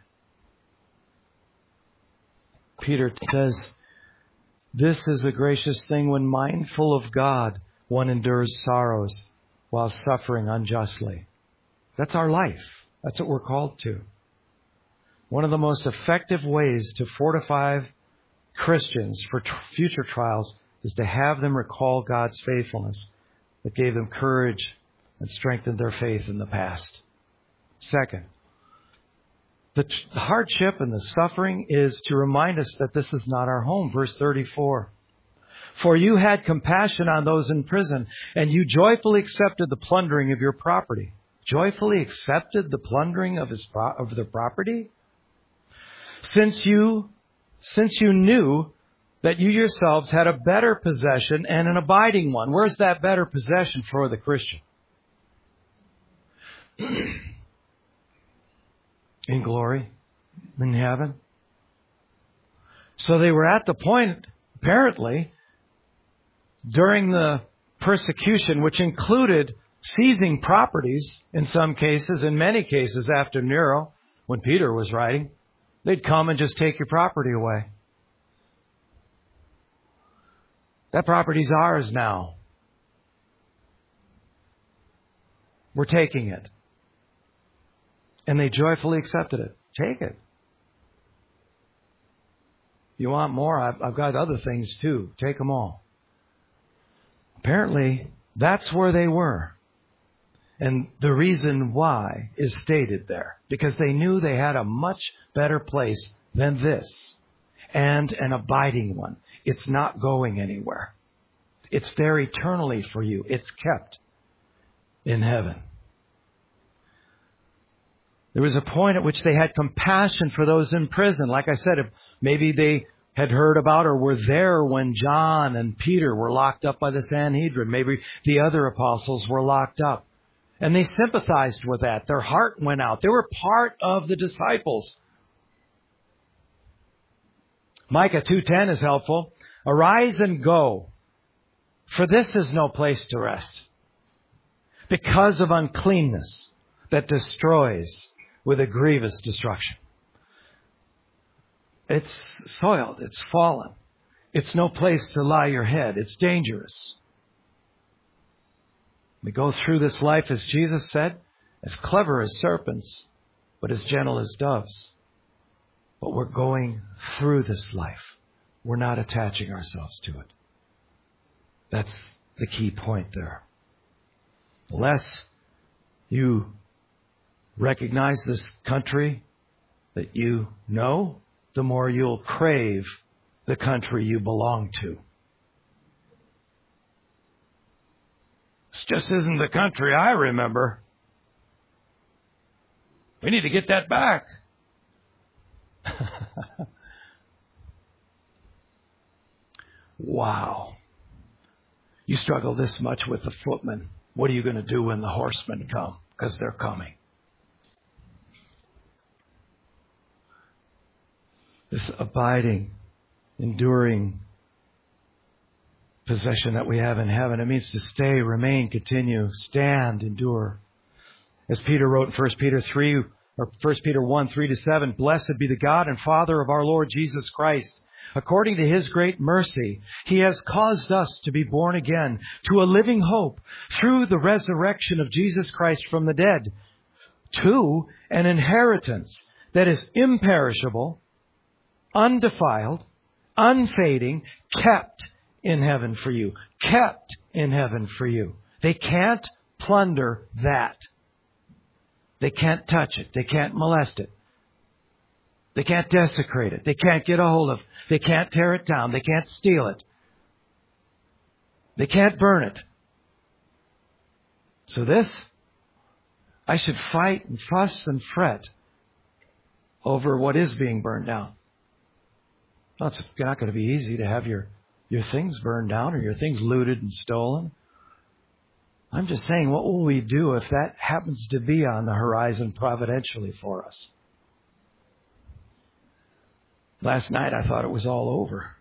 Peter says, this is a gracious thing when mindful of God, one endures sorrows while suffering unjustly. That's our life. That's what we're called to. One of the most effective ways to fortify Christians for tr- future trials is to have them recall God's faithfulness that gave them courage and strengthened their faith in the past. Second, the t- hardship and the suffering is to remind us that this is not our home. Verse thirty-four. For you had compassion on those in prison, and you joyfully accepted the plundering of your property. Joyfully accepted the plundering of his pro- of their property? Since you, since you knew that you yourselves had a better possession and an abiding one. Where's that better possession for the Christian? In glory, in heaven. So they were at the point, apparently, during the persecution, which included seizing properties in some cases, in many cases after Nero, when Peter was writing, they'd come and just take your property away. That property's ours now. We're taking it. And they joyfully accepted it. Take it. You want more? I've, I've got other things too. Take them all. Apparently, That's where they were. And the reason why is stated there. Because they knew they had a much better place than this. And an abiding one. It's not going anywhere. It's there eternally for you. It's kept in heaven. There was a point at which they had compassion for those in prison. Like I said, if maybe they had heard about or were there when John and Peter were locked up by the Sanhedrin. Maybe the other apostles were locked up. And they sympathized with that. Their heart went out. They were part of the disciples. Micah two ten is helpful. Arise and go, for this is no place to rest, because of uncleanness that destroys with a grievous destruction. It's soiled. It's fallen. It's no place to lie your head. It's dangerous. We go through this life, as Jesus said, as clever as serpents, but as gentle as doves. But we're going through this life. We're not attaching ourselves to it. That's the key point there. The less you recognize this country that you know, the more you'll crave the country you belong to. This just isn't the country I remember. We need to get that back. Wow. You struggle this much with the footmen. What are you going to do when the horsemen come? Because they're coming. This abiding, enduring possession that we have in heaven. It means to stay, remain, continue, stand, endure. As Peter wrote in First Peter three, or First Peter one, three to seven, blessed be the God and Father of our Lord Jesus Christ. According to His great mercy, He has caused us to be born again to a living hope through the resurrection of Jesus Christ from the dead, to an inheritance that is imperishable, undefiled, unfading, kept in heaven for you. Kept in heaven for you. They can't plunder that. They can't touch it. They can't molest it. They can't desecrate it. They can't get a hold of it. They can't tear it down. They can't steal it. They can't burn it. So this, I should fight and fuss and fret over what is being burned down. Well, it's not going to be easy to have your, your things burned down or your things looted and stolen. I'm just saying, what will we do if that happens to be on the horizon providentially for us? Last night I thought it was all over.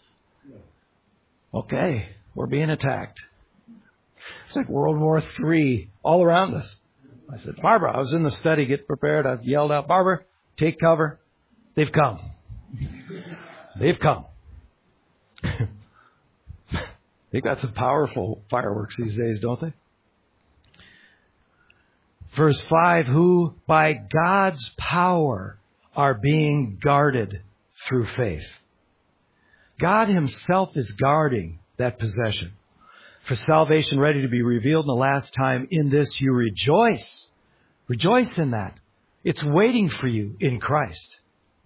Okay, we're being attacked. It's like World War Three all around us. I said, Barbara, I was in the study, get prepared. I yelled out, Barbara, take cover. They've come. They've come. They've got some powerful fireworks these days, don't they? Verse five, who by God's power are being guarded through faith. God Himself is guarding that possession. For salvation ready to be revealed in the last time, in this you rejoice. Rejoice in that. It's waiting for you in Christ.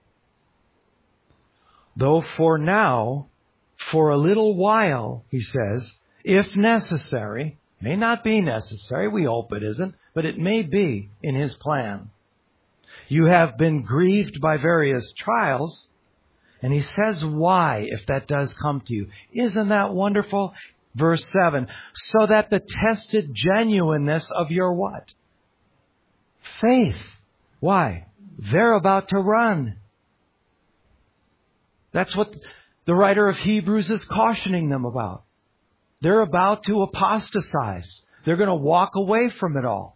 Though for now, for a little while, he says, if necessary, may not be necessary, we hope it isn't, but it may be in His plan. You have been grieved by various trials, and he says why, if that does come to you. Isn't that wonderful? Verse seven, so that the tested genuineness of your what? Faith. Why? They're about to run. That's what the writer of Hebrews is cautioning them about. They're about to apostatize. They're going to walk away from it all.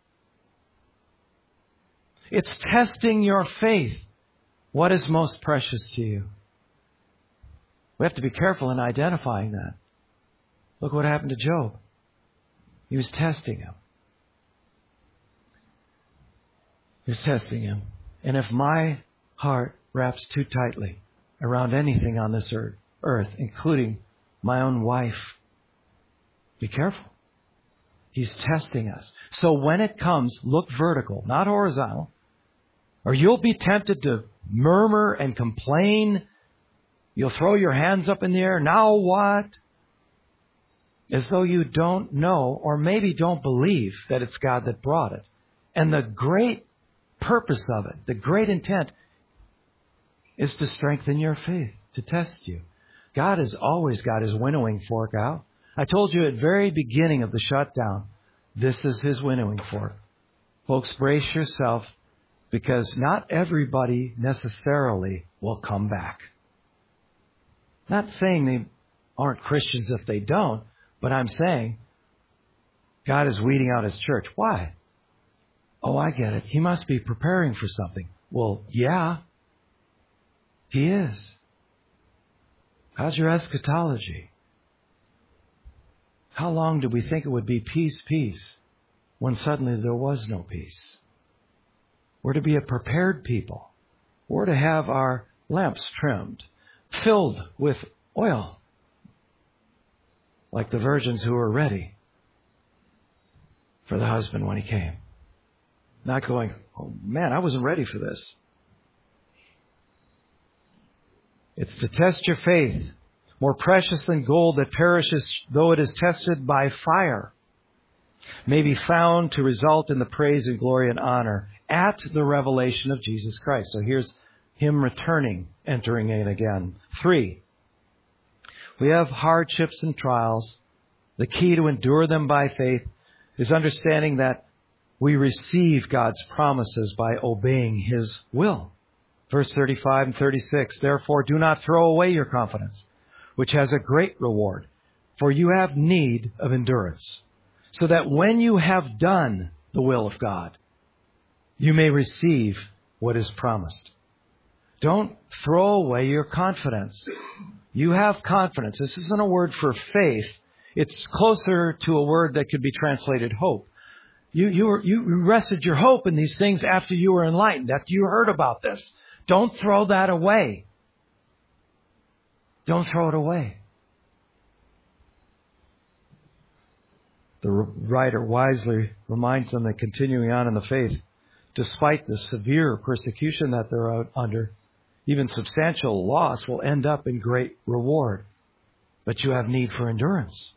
It's testing your faith. What is most precious to you? We have to be careful in identifying that. Look what happened to Job. He was testing him. He was testing him. And if my heart wraps too tightly around anything on this earth, earth, including my own wife, be careful. He's testing us. So when it comes, look vertical, not horizontal. Or you'll be tempted to murmur and complain. You'll throw your hands up in the air. Now what? As though you don't know or maybe don't believe that it's God that brought it. And the great purpose of it, the great intent, is to strengthen your faith, to test you. God has always got His winnowing fork out. I told you at the very beginning of the shutdown, this is His winnowing fork. Folks, brace yourself, because not everybody necessarily will come back. Not saying they aren't Christians if they don't, but I'm saying God is weeding out His church. Why? Oh, I get it. He must be preparing for something. Well, yeah, He is. How's your eschatology? How long did we think it would be peace, peace, when suddenly there was no peace? We're to be a prepared people. We're to have our lamps trimmed, filled with oil, like the virgins who were ready for the husband when he came. Not going, oh man, I wasn't ready for this. It's to test your faith, more precious than gold that perishes, though it is tested by fire, may be found to result in the praise and glory and honor at the revelation of Jesus Christ. So here's Him returning, entering in again. Three, we have hardships and trials. The key to endure them by faith is understanding that we receive God's promises by obeying His will. Verse thirty-five and thirty-six, therefore do not throw away your confidence, which has a great reward, for you have need of endurance, so that when you have done the will of God, you may receive what is promised. Don't throw away your confidence. You have confidence. This isn't a word for faith. It's closer to a word that could be translated hope. You, you, were, you rested your hope in these things after you were enlightened, after you heard about this. Don't throw that away. Don't throw it away. The writer wisely reminds them that continuing on in the faith, despite the severe persecution that they're out under, even substantial loss will end up in great reward. But you have need for endurance.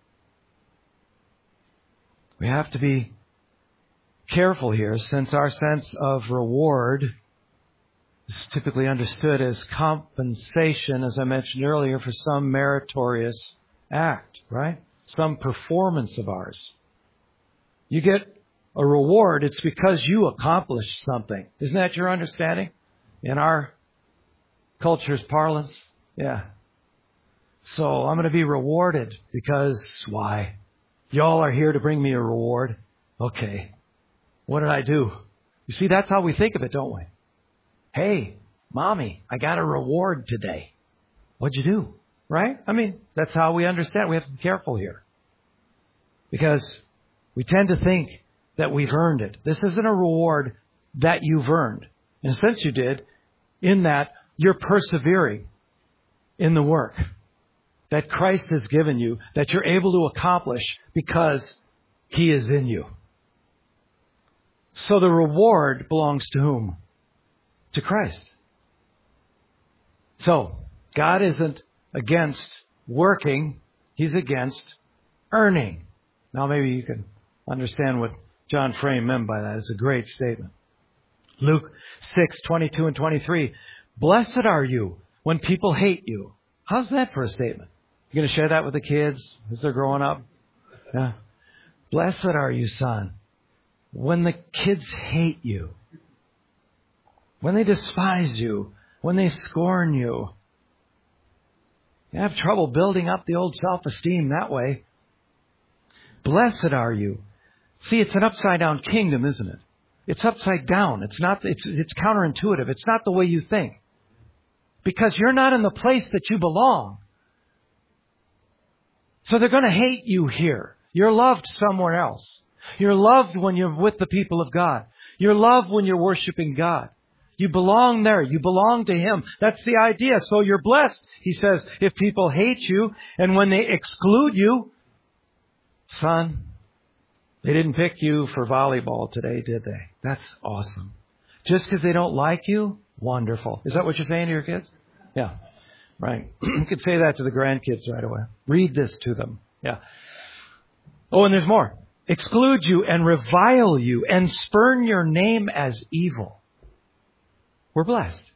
We have to be careful here, since our sense of reward is typically understood as compensation, as I mentioned earlier, for some meritorious act, right? Some performance of ours. You get a reward, it's because you accomplished something. Isn't that your understanding? In our culture's parlance? Yeah. So I'm going to be rewarded because why? Y'all are here to bring me a reward. Okay. What did I do? You see, that's how we think of it, don't we? Hey, Mommy, I got a reward today. What'd you do? Right? I mean, that's how we understand. We have to be careful here. Because we tend to think that we've earned it. This isn't a reward that you've earned. In a sense you did, in that you're persevering in the work that Christ has given you, that you're able to accomplish because He is in you. So the reward belongs to whom? To Christ. So, God isn't against working. He's against earning. Now maybe you can understand what John Frame meant by that. It's a great statement. Luke six, twenty-two and twenty-three. Blessed are you when people hate you. How's that for a statement? You going to share that with the kids as they're growing up? Yeah. Blessed are you, son, when the kids hate you, when they despise you, when they scorn you. You have trouble building up the old self-esteem that way. Blessed are you. See, it's an upside-down kingdom, isn't it? It's upside down. It's not. It's it's counterintuitive. It's not the way you think. Because you're not in the place that you belong. So they're going to hate you here. You're loved somewhere else. You're loved when you're with the people of God. You're loved when you're worshiping God. You belong there. You belong to Him. That's the idea. So you're blessed, He says, if people hate you and when they exclude you. Son, They didn't pick you for volleyball today, did they? That's awesome. Just because they don't like you? Wonderful. Is that what you're saying to your kids? Yeah. Right. You could say that to the grandkids right away. Read this to them. Yeah. Oh, and there's more. Exclude you and revile you and spurn your name as evil. We're blessed.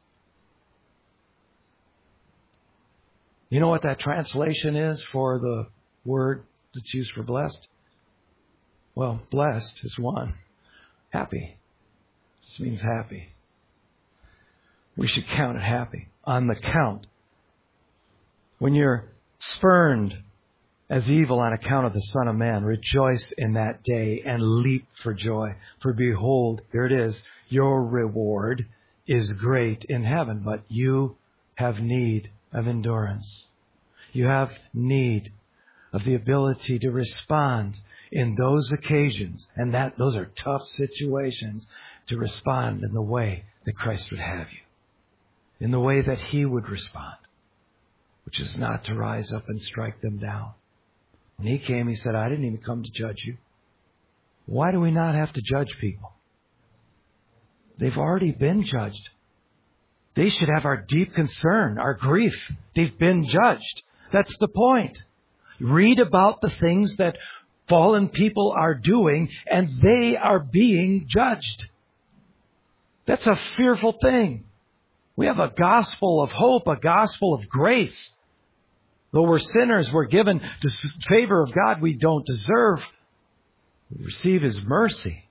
You know what that translation is for the word that's used for blessed? Well, blessed is one. Happy. This means happy. We should count it happy. On the count. When you're spurned as evil on account of the Son of Man, rejoice in that day and leap for joy. For behold, here it is, your reward is great in heaven, but you have need of endurance. You have need of the ability to respond in those occasions, and that those are tough situations, to respond in the way that Christ would have you, in the way that He would respond, which is not to rise up and strike them down. When He came, He said, I didn't even come to judge you. Why do we not have to judge people? They've already been judged. They should have our deep concern, our grief. They've been judged. That's the point. Read about the things that fallen people are doing, and they are being judged. That's a fearful thing. We have a gospel of hope, a gospel of grace. Though we're sinners, we're given the favor of God we don't deserve. We receive His mercy.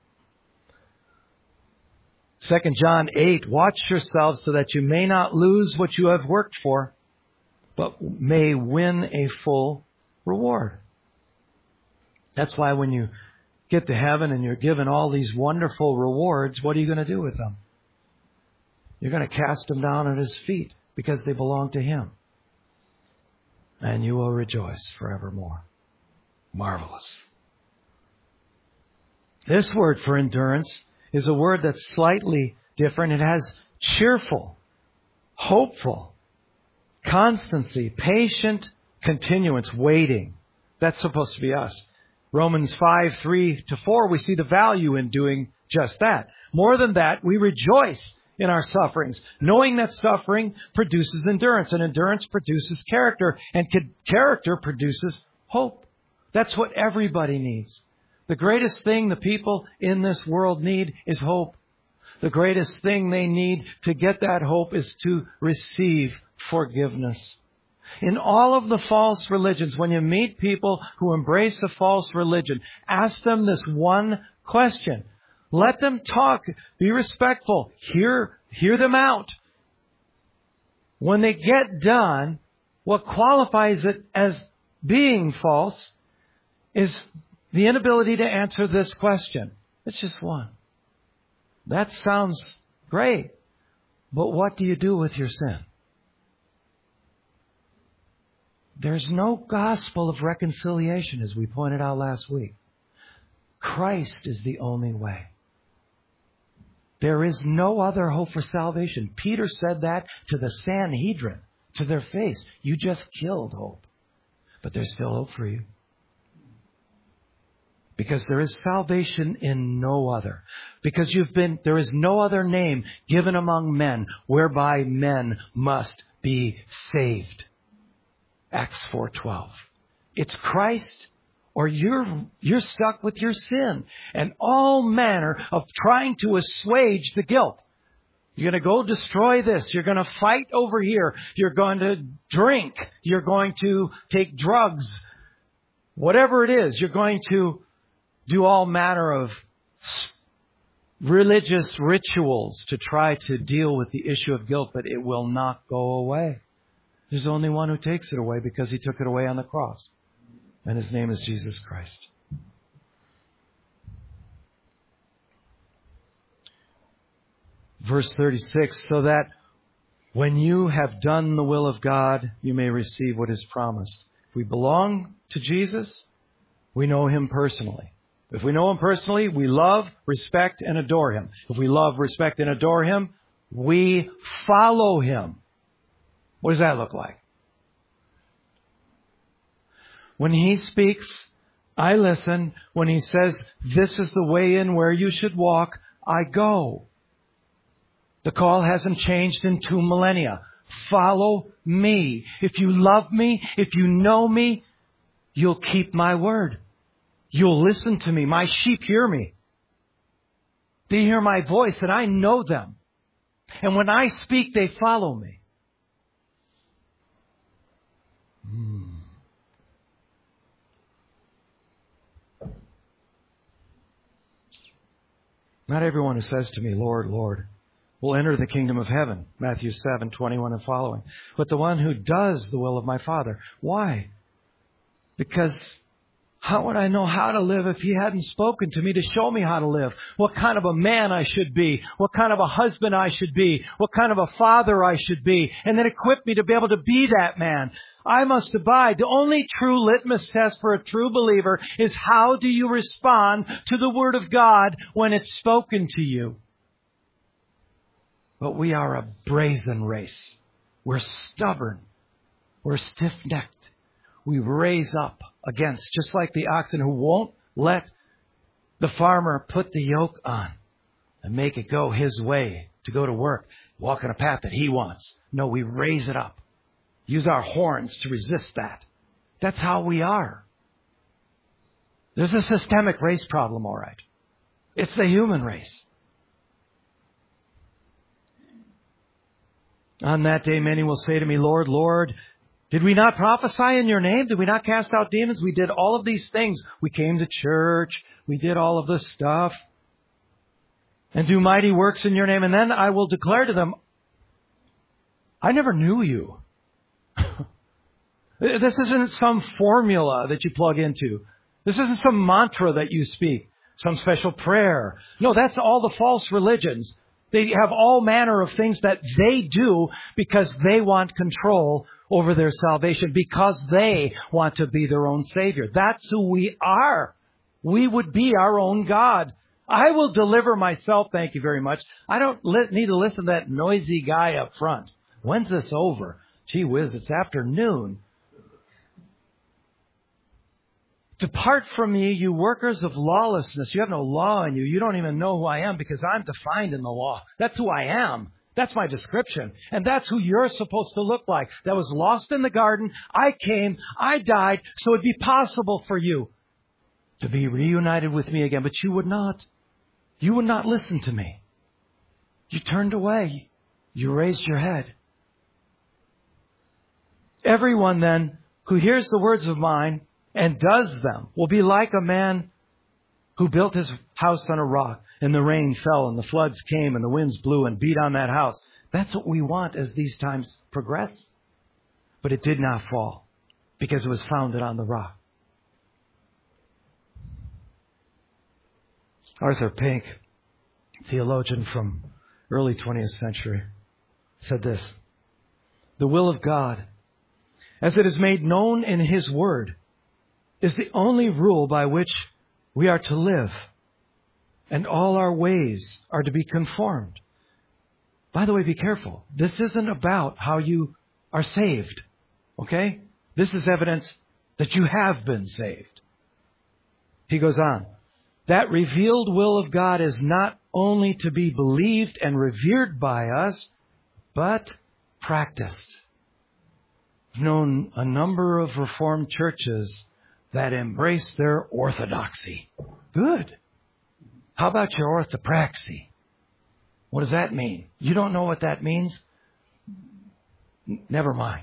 Second John eight, watch yourselves so that you may not lose what you have worked for, but may win a full reward. That's why when you get to heaven and you're given all these wonderful rewards, what are you going to do with them? You're going to cast them down at His feet because they belong to Him. And you will rejoice forevermore. Marvelous. This word for endurance is a word that's slightly different. It has cheerful, hopeful, constancy, patient continuance, waiting. That's supposed to be us. Romans five, three to four, we see the value in doing just that. More than that, we rejoice in our sufferings, knowing that suffering produces endurance, and endurance produces character, and character produces hope. That's what everybody needs. The greatest thing the people in this world need is hope. The greatest thing they need to get that hope is to receive forgiveness. In all of the false religions, when you meet people who embrace a false religion, ask them this one question. Let them talk. Be respectful. Hear, hear them out. When they get done, what qualifies it as being false is the inability to answer this question. It's just one. That sounds great. But what do you do with your sin? There's no gospel of reconciliation, as we pointed out last week. Christ is the only way. There is no other hope for salvation. Peter said that to the Sanhedrin, to their face. You just killed hope. But there's still hope for you. Because there is salvation in no other. Because you've been, there is no other name given among men whereby men must be saved. Acts four twelve. It's Christ, or you're you're stuck with your sin and all manner of trying to assuage the guilt. You're going to go destroy this. You're going to fight over here. You're going to drink. You're going to take drugs. Whatever it is, you're going to do all manner of religious rituals to try to deal with the issue of guilt, but it will not go away. There's only one who takes it away because He took it away on the cross. And His name is Jesus Christ. Verse thirty-six, so that when you have done the will of God, you may receive what is promised. If we belong to Jesus, we know Him personally. If we know Him personally, we love, respect, and adore Him. If we love, respect, and adore Him, we follow Him. What does that look like? When He speaks I listen. When He says, this is the way in where you should walk, I go. The call hasn't changed in two millennia. Follow me. If you love me, if you know me, you'll keep my word. You'll listen to me. My sheep hear me. They hear my voice and I know them. And when I speak, they follow me. Hmm. Not everyone who says to me, Lord, Lord, will enter the kingdom of heaven. Matthew seven, twenty-one and following. But the one who does the will of my Father. Why? Because how would I know how to live if He hadn't spoken to me to show me how to live? What kind of a man I should be? What kind of a husband I should be? What kind of a father I should be? And then equip me to be able to be that man. I must abide. The only true litmus test for a true believer is how do you respond to the Word of God when it's spoken to you? But we are a brazen race. We're stubborn. We're stiff-necked. We raise up against, just like the oxen who won't let the farmer put the yoke on and make it go his way to go to work, walk on a path that he wants. No, we raise it up. Use our horns to resist that. That's how we are. There's a systemic race problem, all right. It's the human race. On that day, many will say to me, Lord, Lord, did we not prophesy in your name? Did we not cast out demons? We did all of these things. We came to church. We did all of this stuff. And do mighty works in your name. And then I will declare to them, I never knew you. This isn't some formula that you plug into. This isn't some mantra that you speak. Some special prayer. No, that's all the false religions. They have all manner of things that they do because they want control over their salvation, because they want to be their own Savior. That's who we are. We would be our own God. I will deliver myself, thank you very much. I don't li- need to listen to that noisy guy up front. When's this over? Gee whiz, it's afternoon. Depart from me, you workers of lawlessness. You have no law in you. You don't even know who I am because I'm defined in the law. That's who I am. That's my description. And that's who you're supposed to look like. That was lost in the garden. I came. I died. So it'd be possible for you to be reunited with me again. But you would not. You would not listen to me. You turned away. You raised your head. Everyone then who hears the words of mine and does them will be like a man who built his house on a rock, and the rain fell, and the floods came, and the winds blew and beat on that house. That's what we want as these times progress. But it did not fall, because it was founded on the rock. Arthur Pink, theologian from early twentieth century, said this: the will of God, as it is made known in His Word, is the only rule by which we are to live, and all our ways are to be conformed. By the way, be careful. This isn't about how you are saved. Okay? This is evidence that you have been saved. He goes on. That revealed will of God is not only to be believed and revered by us, but practiced. I've known a number of Reformed churches that embrace their orthodoxy. Good. How about your orthopraxy? What does that mean? You don't know what that means? N- never mind.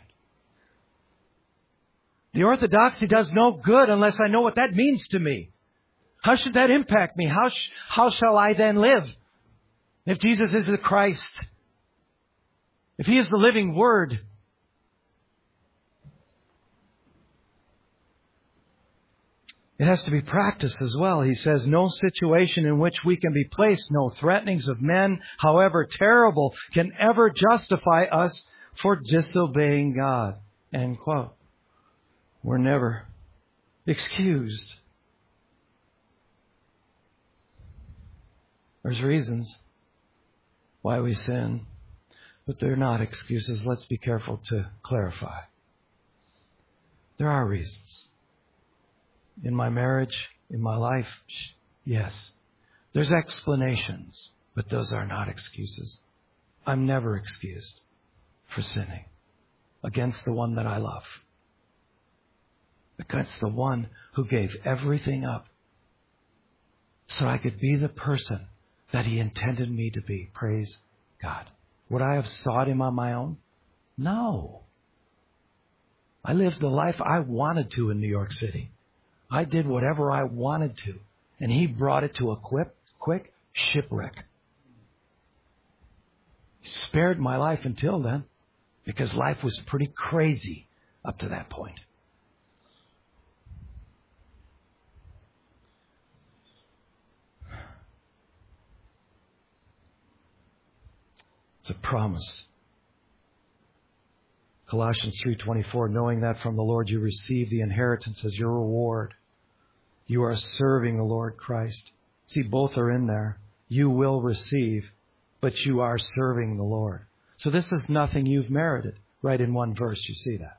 The orthodoxy does no good unless I know what that means to me. How should that impact me? How, sh- how shall I then live? If Jesus is the Christ, if He is the living Word, it has to be practiced as well. He says, no situation in which we can be placed, no threatenings of men, however terrible, can ever justify us for disobeying God. End quote. We're never excused. There's reasons why we sin, but they're not excuses. Let's be careful to clarify. There are reasons. In my marriage, in my life, yes. There's explanations, but those are not excuses. I'm never excused for sinning against the one that I love, against the one who gave everything up so I could be the person that He intended me to be. Praise God. Would I have sought Him on my own? No. I lived the life I wanted to in New York City. I did whatever I wanted to. And He brought it to a quick, quick shipwreck. He spared my life until then, because life was pretty crazy up to that point. It's a promise. Colossians three twenty-four, knowing that from the Lord you receive the inheritance as your reward. You are serving the Lord Christ. See, both are in there. You will receive, but you are serving the Lord. So this is nothing you've merited. Right in one verse, you see that.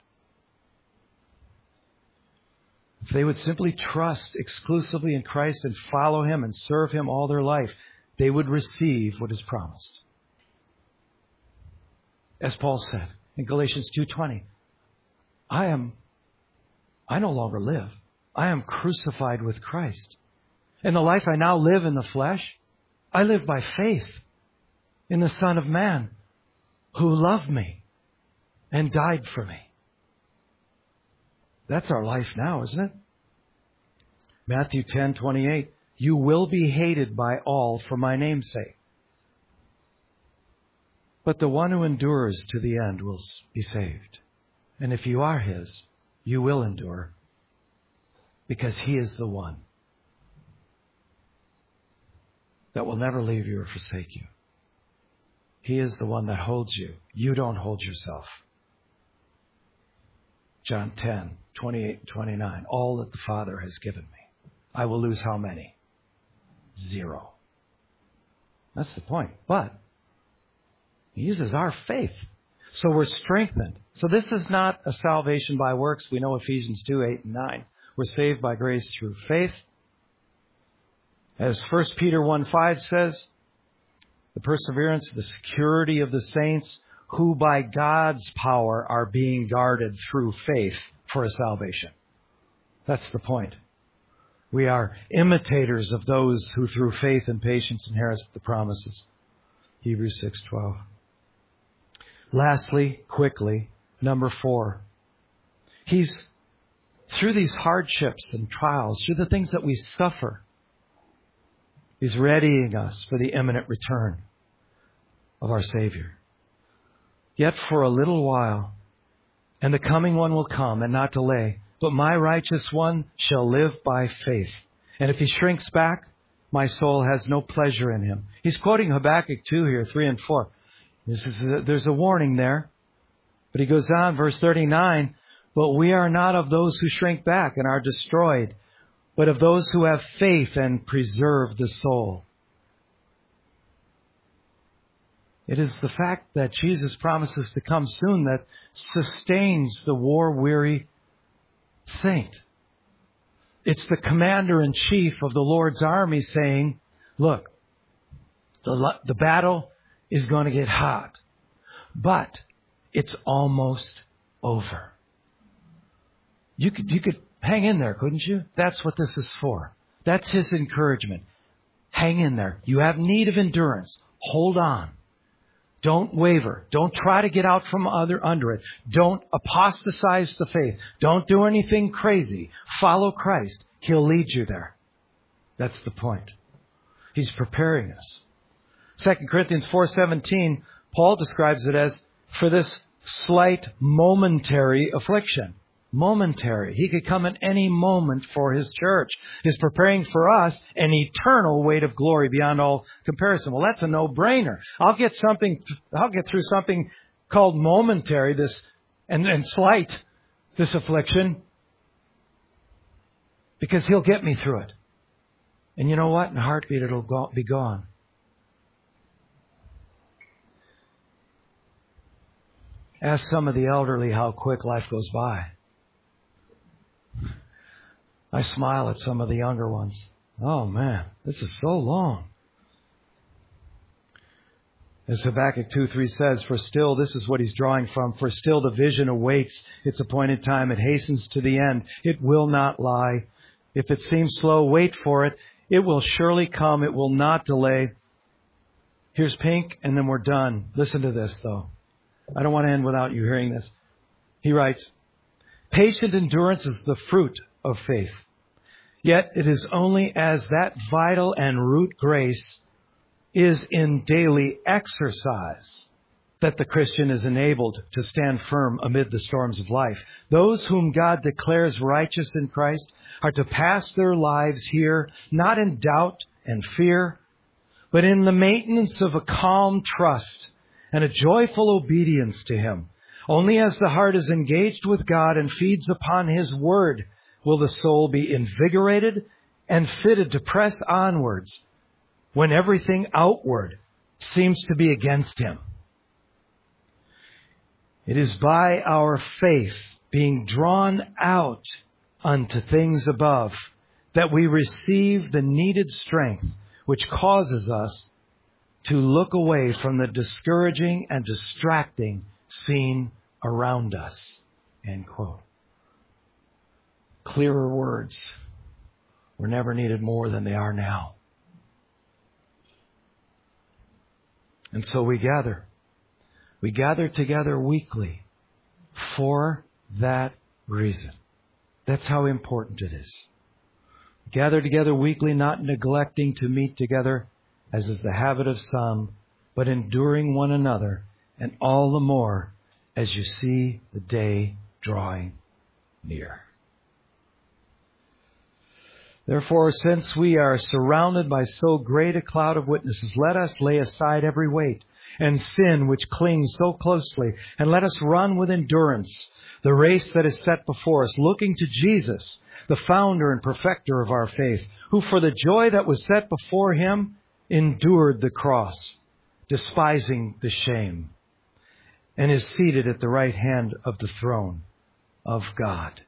If they would simply trust exclusively in Christ and follow Him and serve Him all their life, they would receive what is promised. As Paul said in Galatians two twenty, I am, I no longer live. I am crucified with Christ. And the life I now live in the flesh, I live by faith in the Son of Man who loved me and died for me. That's our life now, isn't it? Matthew ten twenty-eight, you will be hated by all for my name's sake. But the one who endures to the end will be saved. And if you are His, you will endure, because He is the one that will never leave you or forsake you. He is the one that holds you. You don't hold yourself. John ten twenty-eight and twenty-nine, all that the Father has given me, I will lose how many? Zero. That's the point. But He uses our faith. So we're strengthened. So this is not a salvation by works. We know Ephesians two, eight and nine. We're saved by grace through faith. As First Peter one, five says, the perseverance, the security of the saints who by God's power are being guarded through faith for a salvation. That's the point. We are imitators of those who through faith and patience inherit the promises. Hebrews six twelve. Lastly, quickly, number four. He's, through these hardships and trials, through the things that we suffer, He's readying us for the imminent return of our Savior. Yet for a little while, and the coming one will come and not delay, but my righteous one shall live by faith. And if he shrinks back, my soul has no pleasure in him. He's quoting Habakkuk two here, three and four. This is a, there's a warning there. But he goes on, verse thirty-nine, but we are not of those who shrink back and are destroyed, but of those who have faith and preserve the soul. It is the fact that Jesus promises to come soon that sustains the war-weary saint. It's the commander-in-chief of the Lord's army saying, look, the, the battle is going to get hot, but it's almost over. You could, you could hang in there, couldn't you? That's what this is for. That's His encouragement. Hang in there. You have need of endurance. Hold on. Don't waver. Don't try to get out from other under it. Don't apostatize the faith. Don't do anything crazy. Follow Christ. He'll lead you there. That's the point. He's preparing us. Second Corinthians four seventeen, Paul describes it as for this slight momentary affliction. Momentary. He could come at any moment for His church. He's preparing for us an eternal weight of glory beyond all comparison. Well, that's a no-brainer. I'll get something, I'll get through something called momentary, this, and, and slight, this affliction, because He'll get me through it. And you know what? In a heartbeat, it'll go, be gone. Ask some of the elderly how quick life goes by. I smile at some of the younger ones. Oh man, this is so long. As Habakkuk two three says, for still, this is what he's drawing from, for still the vision awaits its appointed time. It hastens to the end. It will not lie. If it seems slow, wait for it. It will surely come. It will not delay. Here's Pink, and then we're done. Listen to this, though. I don't want to end without you hearing this. He writes, patient endurance is the fruit of faith. Yet it is only as that vital and root grace is in daily exercise that the Christian is enabled to stand firm amid the storms of life. Those whom God declares righteous in Christ are to pass their lives here, not in doubt and fear, but in the maintenance of a calm trust and a joyful obedience to Him. Only as the heart is engaged with God and feeds upon His Word will the soul be invigorated and fitted to press onwards when everything outward seems to be against Him. It is by our faith being drawn out unto things above that we receive the needed strength which causes us to look away from the discouraging and distracting scene around us. End quote. Clearer words were never needed more than they are now. And so we gather. We gather together weekly for that reason. That's how important it is. We gather together weekly, not neglecting to meet together, as is the habit of some, but enduring one another, and all the more as you see the day drawing near. Therefore, since we are surrounded by so great a cloud of witnesses, let us lay aside every weight and sin which clings so closely, and let us run with endurance the race that is set before us, looking to Jesus, the founder and perfecter of our faith, who for the joy that was set before Him endured the cross, despising the shame, and is seated at the right hand of the throne of God.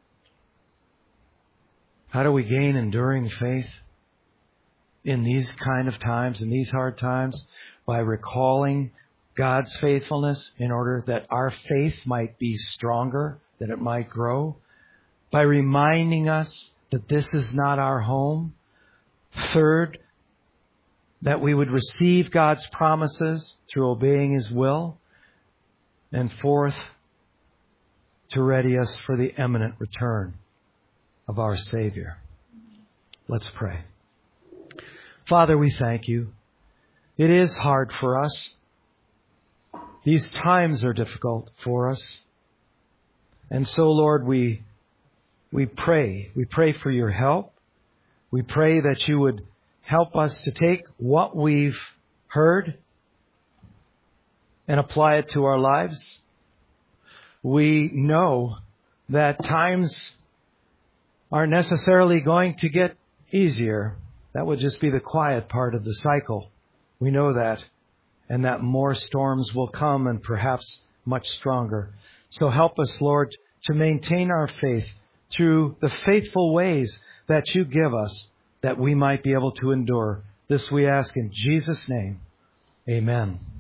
How do we gain enduring faith in these kind of times, in these hard times? By recalling God's faithfulness in order that our faith might be stronger, that it might grow. By reminding us that this is not our home. Third, that we would receive God's promises through obeying His will. And fourth, to ready us for the imminent return of our Savior. Let's pray. Father, we thank You. It is hard for us. These times are difficult for us. And so, Lord, we we pray. We pray for Your help. We pray that You would help us to take what we've heard and apply it to our lives. We know that times aren't necessarily going to get easier. That would just be the quiet part of the cycle. We know that. And that more storms will come, and perhaps much stronger. So help us, Lord, to maintain our faith through the faithful ways that You give us, that we might be able to endure. This we ask in Jesus' name. Amen.